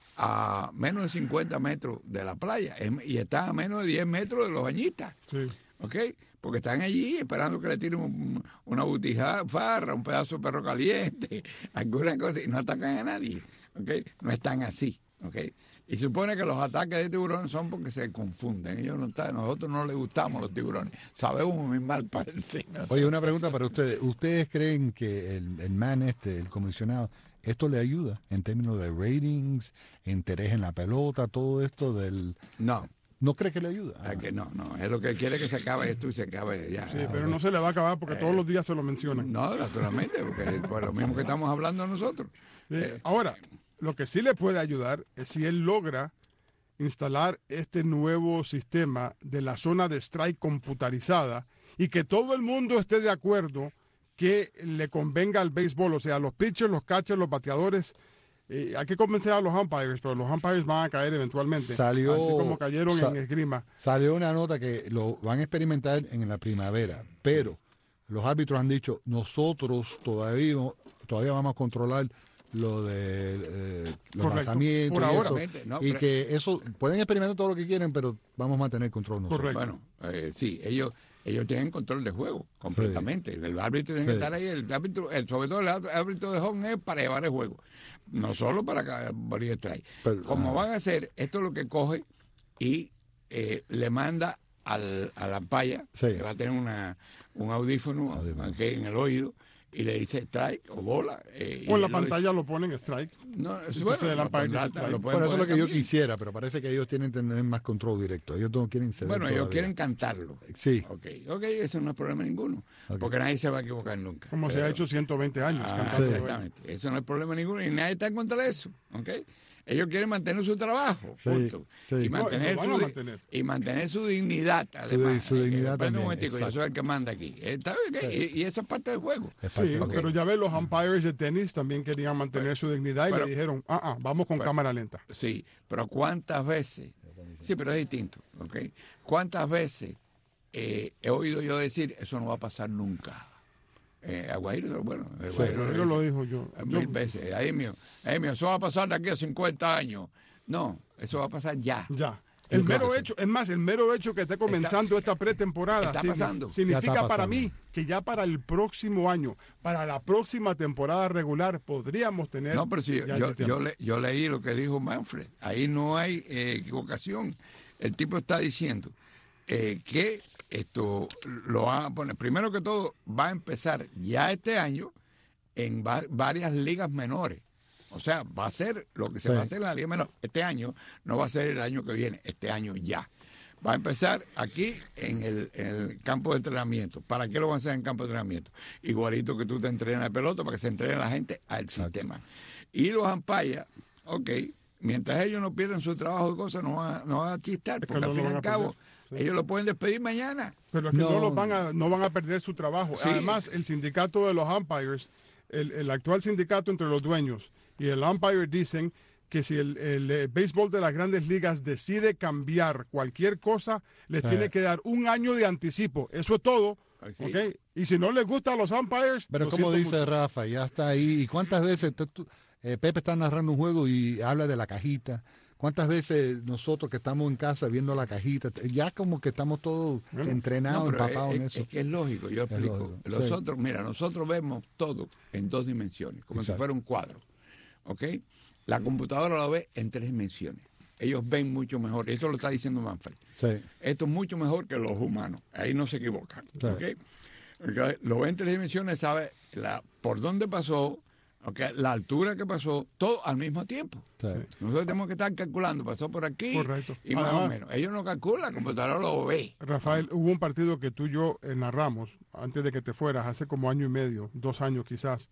[SPEAKER 6] a menos de cincuenta metros de la playa em- y están a menos de diez metros de los bañistas,
[SPEAKER 4] Sí.
[SPEAKER 6] ¿ok? Porque están allí esperando que le tiren un- una butifarra, un pedazo de perro caliente, alguna cosa, y no atacan a nadie, ¿ok? No están así, ¿ok? Y se supone que los ataques de tiburones son porque se confunden. Ellos no están, nosotros no les gustamos los tiburones. Sabemos muy mal parece. ¿no?
[SPEAKER 12] Oye, una pregunta para ustedes. ¿Ustedes creen que el, el man este, el comisionado, esto le ayuda en términos de ratings, interés en la pelota, todo esto del...
[SPEAKER 6] No.
[SPEAKER 12] ¿No cree que le ayuda?
[SPEAKER 6] Ah, que no, no. Es lo que quiere que se acabe esto y se acabe ya.
[SPEAKER 4] Sí, pero no se le va a acabar porque todos los días se lo mencionan.
[SPEAKER 6] No, naturalmente, porque es por lo mismo que estamos hablando nosotros.
[SPEAKER 4] Eh, ahora, lo que sí le puede ayudar es si él logra instalar este nuevo sistema de la zona de strike computarizada y que todo el mundo esté de acuerdo que le convenga al béisbol, o sea, los pitchers, los catchers, los bateadores. Eh, hay que convencer a los umpires, pero los umpires van a caer eventualmente.
[SPEAKER 12] Salió,
[SPEAKER 4] así como cayeron
[SPEAKER 12] sa-
[SPEAKER 4] en esgrima.
[SPEAKER 12] Salió una nota que lo van a experimentar en la primavera, pero los árbitros han dicho, nosotros todavía, todavía vamos a controlar lo de eh, los
[SPEAKER 4] Correcto.
[SPEAKER 12] lanzamientos
[SPEAKER 4] Por
[SPEAKER 12] y,
[SPEAKER 4] ahora.
[SPEAKER 12] eso,
[SPEAKER 6] No,
[SPEAKER 12] y
[SPEAKER 6] pero-
[SPEAKER 12] que eso, pueden experimentar todo lo que quieren, pero vamos a mantener control nosotros.
[SPEAKER 4] Correcto.
[SPEAKER 6] Bueno, eh, sí, ellos ellos tienen control de juego completamente. El árbitro tiene que
[SPEAKER 12] Sí.
[SPEAKER 6] estar ahí. El árbitro, el- sobre todo el árbitro de home es para llevar el juego, no solo para morir strike.
[SPEAKER 12] Pero,
[SPEAKER 6] Como
[SPEAKER 12] ah.
[SPEAKER 6] van a hacer, esto es lo que coge y eh, le manda al, a la paya,
[SPEAKER 12] Sí.
[SPEAKER 6] que va a tener una, un audífono,
[SPEAKER 12] Audífono.
[SPEAKER 6] aquí en el oído, y le dice strike o bola. eh, y
[SPEAKER 4] O en la
[SPEAKER 6] él lo
[SPEAKER 4] pantalla lo ponen strike.
[SPEAKER 6] dice. No, es
[SPEAKER 4] Entonces
[SPEAKER 6] bueno,
[SPEAKER 4] el
[SPEAKER 6] lo
[SPEAKER 4] umpire
[SPEAKER 6] pondrá-
[SPEAKER 4] dice strike.
[SPEAKER 6] lo pueden
[SPEAKER 12] Bueno, eso es lo
[SPEAKER 6] poner
[SPEAKER 12] que yo
[SPEAKER 6] también.
[SPEAKER 12] quisiera, pero parece que ellos tienen que tener más control directo. Ellos no quieren ceder
[SPEAKER 6] Bueno, ellos
[SPEAKER 12] todavía.
[SPEAKER 6] quieren cantarlo.
[SPEAKER 12] Sí.
[SPEAKER 6] Ok, ok, eso no es problema ninguno.
[SPEAKER 12] Ok.
[SPEAKER 6] Porque nadie se va a equivocar nunca.
[SPEAKER 4] Como se
[SPEAKER 6] Pero-
[SPEAKER 4] ha hecho ciento veinte años.
[SPEAKER 6] Ah,
[SPEAKER 4] cantando
[SPEAKER 12] sí.
[SPEAKER 4] eso.
[SPEAKER 6] exactamente. Eso no es problema ninguno y nadie está en contra de eso. ¿Ok? Ellos quieren mantener su trabajo.
[SPEAKER 12] Sí,
[SPEAKER 6] Punto.
[SPEAKER 12] sí.
[SPEAKER 6] Y,
[SPEAKER 12] No,
[SPEAKER 6] mantener
[SPEAKER 4] y lo van
[SPEAKER 6] su,
[SPEAKER 4] a
[SPEAKER 6] di-
[SPEAKER 4] mantener.
[SPEAKER 6] y mantener su dignidad. Además.
[SPEAKER 12] su dignidad
[SPEAKER 6] Espérate un
[SPEAKER 12] también,
[SPEAKER 6] momentico, yo
[SPEAKER 12] exacto.
[SPEAKER 6] soy el que manda aquí. Está bien,
[SPEAKER 12] Sí.
[SPEAKER 6] y, y esa es parte del juego.
[SPEAKER 12] Es parte
[SPEAKER 4] Sí,
[SPEAKER 12] del
[SPEAKER 4] pero
[SPEAKER 12] juego.
[SPEAKER 4] ya ves, los umpires de tenis también querían mantener su dignidad y
[SPEAKER 6] pero-
[SPEAKER 4] le dijeron, ah, ah, vamos con
[SPEAKER 6] pero-
[SPEAKER 4] cámara lenta.
[SPEAKER 6] Sí, pero ¿cuántas veces? Sí, pero es distinto. ¿Ok? ¿Cuántas veces eh, he oído yo decir, eso no va a pasar nunca? Eh, Aguairo, bueno, el
[SPEAKER 12] Sí,
[SPEAKER 6] Guairo
[SPEAKER 4] Pero yo lo dijo yo.
[SPEAKER 6] mil
[SPEAKER 4] Yo-
[SPEAKER 6] veces. Ahí mío, ahí mío, eso va a pasar de aquí a cincuenta años. No, eso va a pasar ya.
[SPEAKER 4] Ya. El
[SPEAKER 12] Yo creo
[SPEAKER 4] mero
[SPEAKER 12] que sí.
[SPEAKER 4] hecho, es más, el mero hecho que esté comenzando esta pretemporada
[SPEAKER 6] está
[SPEAKER 4] signi-
[SPEAKER 6] pasando.
[SPEAKER 12] Ya
[SPEAKER 4] significa
[SPEAKER 12] está
[SPEAKER 4] para
[SPEAKER 12] pasando.
[SPEAKER 4] mí que ya para el próximo año, para la próxima temporada regular, podríamos tener.
[SPEAKER 6] No, pero sí,
[SPEAKER 4] ya
[SPEAKER 6] yo,
[SPEAKER 4] ese tiempo.
[SPEAKER 6] yo, le- yo leí lo que dijo Manfred. Ahí no hay eh, equivocación. El tipo está diciendo eh, que esto lo van a poner. Primero que todo, va a empezar ya este año en va- varias ligas menores. O sea, va a ser lo que se
[SPEAKER 12] Sí.
[SPEAKER 6] va a hacer en la liga menor. Este año no va a ser el año que viene, este año ya. Va a empezar aquí en el, en el campo de entrenamiento. ¿Para qué lo van a hacer en campo de entrenamiento? Igualito que tú te entrenas de pelota, para que se entrene la gente al sistema. Y los ampayas, ok, mientras ellos no pierdan su trabajo y cosas, no van a, no van a chistar,
[SPEAKER 4] que
[SPEAKER 6] porque
[SPEAKER 4] no
[SPEAKER 6] al
[SPEAKER 4] lo
[SPEAKER 6] fin y
[SPEAKER 4] van
[SPEAKER 6] al
[SPEAKER 4] a
[SPEAKER 6] cabo,
[SPEAKER 4] perder. Sí.
[SPEAKER 6] ellos lo pueden despedir mañana.
[SPEAKER 4] Pero es que no,
[SPEAKER 12] No.
[SPEAKER 4] los van a, no van a perder su trabajo.
[SPEAKER 6] Sí.
[SPEAKER 4] Además, el sindicato de los umpires, el, el actual sindicato entre los dueños y el umpire dicen que si el, el, eh, béisbol de las grandes ligas decide cambiar cualquier cosa, les
[SPEAKER 12] Sí.
[SPEAKER 4] tiene que dar un año de anticipo. Eso es todo.
[SPEAKER 6] Ay, sí.
[SPEAKER 4] ¿Ok? Y si no les gusta a los umpires,
[SPEAKER 12] Pero
[SPEAKER 4] lo
[SPEAKER 12] como
[SPEAKER 4] siento
[SPEAKER 12] dice
[SPEAKER 4] mucho.
[SPEAKER 12] Rafa, ya está ahí. ¿Y cuántas veces tú- tú- eh, Pepe está narrando un juego y habla de la cajita? ¿Cuántas veces nosotros que estamos en casa viendo la cajita, ya como que estamos todos
[SPEAKER 4] Bueno,
[SPEAKER 12] entrenados,
[SPEAKER 6] No, pero
[SPEAKER 12] empapados
[SPEAKER 6] es,
[SPEAKER 12] en
[SPEAKER 6] es-
[SPEAKER 12] eso?
[SPEAKER 6] es que es lógico, yo explico.
[SPEAKER 12] lógico, sí.
[SPEAKER 6] Nosotros, mira, nosotros vemos todo en dos dimensiones, como
[SPEAKER 12] Exacto.
[SPEAKER 6] si fuera un cuadro. ¿Ok? La computadora lo ve en tres dimensiones. Ellos ven mucho mejor. Eso lo está diciendo Manfred.
[SPEAKER 12] Sí.
[SPEAKER 6] Esto es mucho mejor que los humanos. Ahí no se equivocan.
[SPEAKER 12] Sí.
[SPEAKER 6] ¿Ok? Porque lo ve en tres dimensiones, sabe la, por dónde pasó, ¿ok? La altura que pasó, todo al mismo tiempo.
[SPEAKER 12] Sí.
[SPEAKER 6] Nosotros tenemos que estar calculando, pasó por aquí
[SPEAKER 4] Correcto.
[SPEAKER 6] y más o
[SPEAKER 4] Además-
[SPEAKER 6] menos. Ellos no calculan, la computadora lo ve.
[SPEAKER 4] Rafael, hubo un partido que tú y yo eh, narramos antes de que te fueras, hace como año y medio, dos años quizás,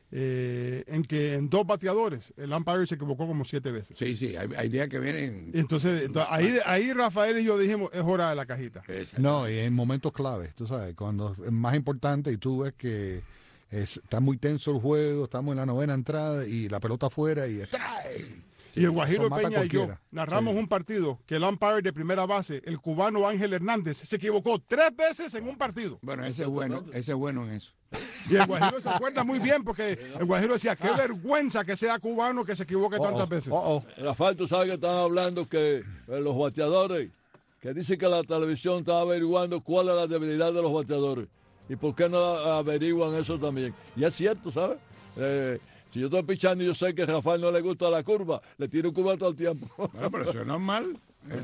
[SPEAKER 4] eh, en que en dos bateadores el umpire se equivocó como siete veces.
[SPEAKER 6] Sí, sí, hay, hay días que vienen.
[SPEAKER 4] Y entonces, entonces, ahí, ahí Rafael y yo dijimos, es hora de la cajita.
[SPEAKER 12] No, y en momentos claves, tú sabes, cuando es más importante y tú ves que es- está muy tenso el juego, estamos en la novena entrada y la pelota afuera y ¡trae!
[SPEAKER 4] Y el Guajiro
[SPEAKER 12] Eso mata a
[SPEAKER 4] Peña y yo
[SPEAKER 12] cualquiera.
[SPEAKER 4] narramos
[SPEAKER 12] Sí.
[SPEAKER 4] un partido que el umpire de primera base, el cubano Ángel Hernández, se equivocó tres veces en un partido.
[SPEAKER 6] Bueno, ese es bueno, ese es bueno en eso.
[SPEAKER 4] Y el Guajiro se acuerda muy bien porque el Guajiro decía, qué vergüenza que sea cubano que se equivoque
[SPEAKER 12] Oh,
[SPEAKER 4] tantas
[SPEAKER 12] oh,
[SPEAKER 4] veces.
[SPEAKER 12] oh, oh.
[SPEAKER 5] Rafael, tú sabes que están hablando que eh, los bateadores, que dicen que la televisión está averiguando cuál es la debilidad de los bateadores. ¿Y por qué no averiguan eso también? Y es cierto, ¿sabes? Eh, si yo estoy pichando y yo sé que a Rafael no le gusta la curva, le tiro curva todo el tiempo.
[SPEAKER 6] Bueno, pero eso es normal.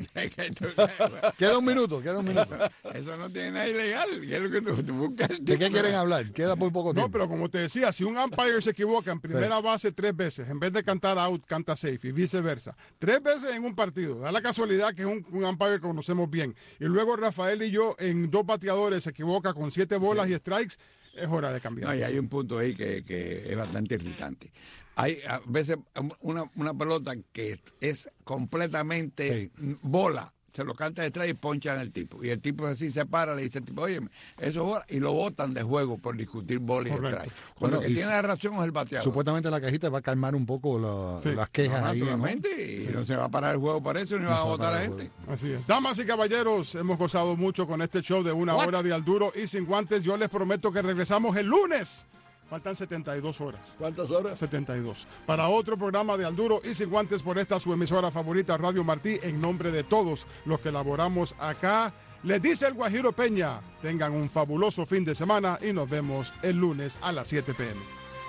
[SPEAKER 12] Queda un minuto, queda un minuto.
[SPEAKER 6] Eso no tiene nada ilegal. ¿Qué es lo que tú, tú buscas?
[SPEAKER 12] ¿De qué quieren hablar? Queda muy poco
[SPEAKER 4] No,
[SPEAKER 12] tiempo.
[SPEAKER 4] pero como te decía, si un umpire se equivoca en primera base tres veces, en vez de cantar out, canta safe y viceversa. Tres veces en un partido. Da la casualidad que es un, un umpire que conocemos bien. Y luego Rafael y yo en dos bateadores se equivoca con siete bolas y strikes. Es hora de cambiar.
[SPEAKER 6] No, y hay un punto ahí que, que es bastante irritante. Hay a veces una, una pelota que es completamente bola, se lo canta detrás y ponchan al tipo. Y el tipo así se para, le dice al tipo, oye, eso es bola, y lo botan de juego por discutir bola y
[SPEAKER 12] Correcto.
[SPEAKER 6] detrás. Cuando
[SPEAKER 12] Bueno,
[SPEAKER 6] el que
[SPEAKER 12] y
[SPEAKER 6] tiene la razón es el bateador.
[SPEAKER 12] Supuestamente la cajita va a calmar un poco la-
[SPEAKER 4] Sí.
[SPEAKER 12] las quejas
[SPEAKER 6] No,
[SPEAKER 12] ahí. ¿no?
[SPEAKER 6] naturalmente, y
[SPEAKER 12] Sí.
[SPEAKER 6] no se va a parar el juego por eso, ni
[SPEAKER 12] No
[SPEAKER 6] van a
[SPEAKER 12] se va a
[SPEAKER 6] votar a
[SPEAKER 12] parar
[SPEAKER 6] la
[SPEAKER 12] el
[SPEAKER 6] gente.
[SPEAKER 4] Así es. Damas y caballeros, hemos gozado mucho con este show de una
[SPEAKER 6] What?
[SPEAKER 4] hora de Al Duro y sin guantes. Yo les prometo que regresamos el lunes. Faltan setenta y dos horas.
[SPEAKER 5] ¿Cuántas horas?
[SPEAKER 4] setenta y dos. Para otro programa de Al Duro y sin guantes por esta su emisora favorita, Radio Martí, en nombre de todos los que elaboramos acá, les dice el Guajiro Peña, tengan un fabuloso fin de semana y nos vemos el lunes a las siete p m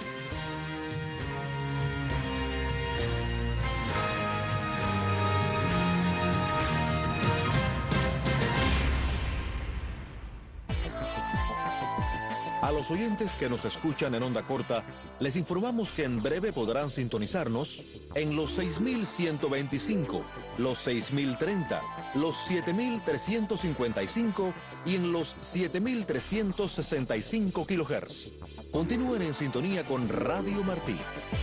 [SPEAKER 9] A los oyentes que nos escuchan en onda corta, les informamos que en breve podrán sintonizarnos en los seis mil ciento veinticinco, los seis mil treinta, los siete mil trescientos cincuenta y cinco y en los siete mil trescientos sesenta y cinco kilohertz. Continúen en sintonía con Radio Martí.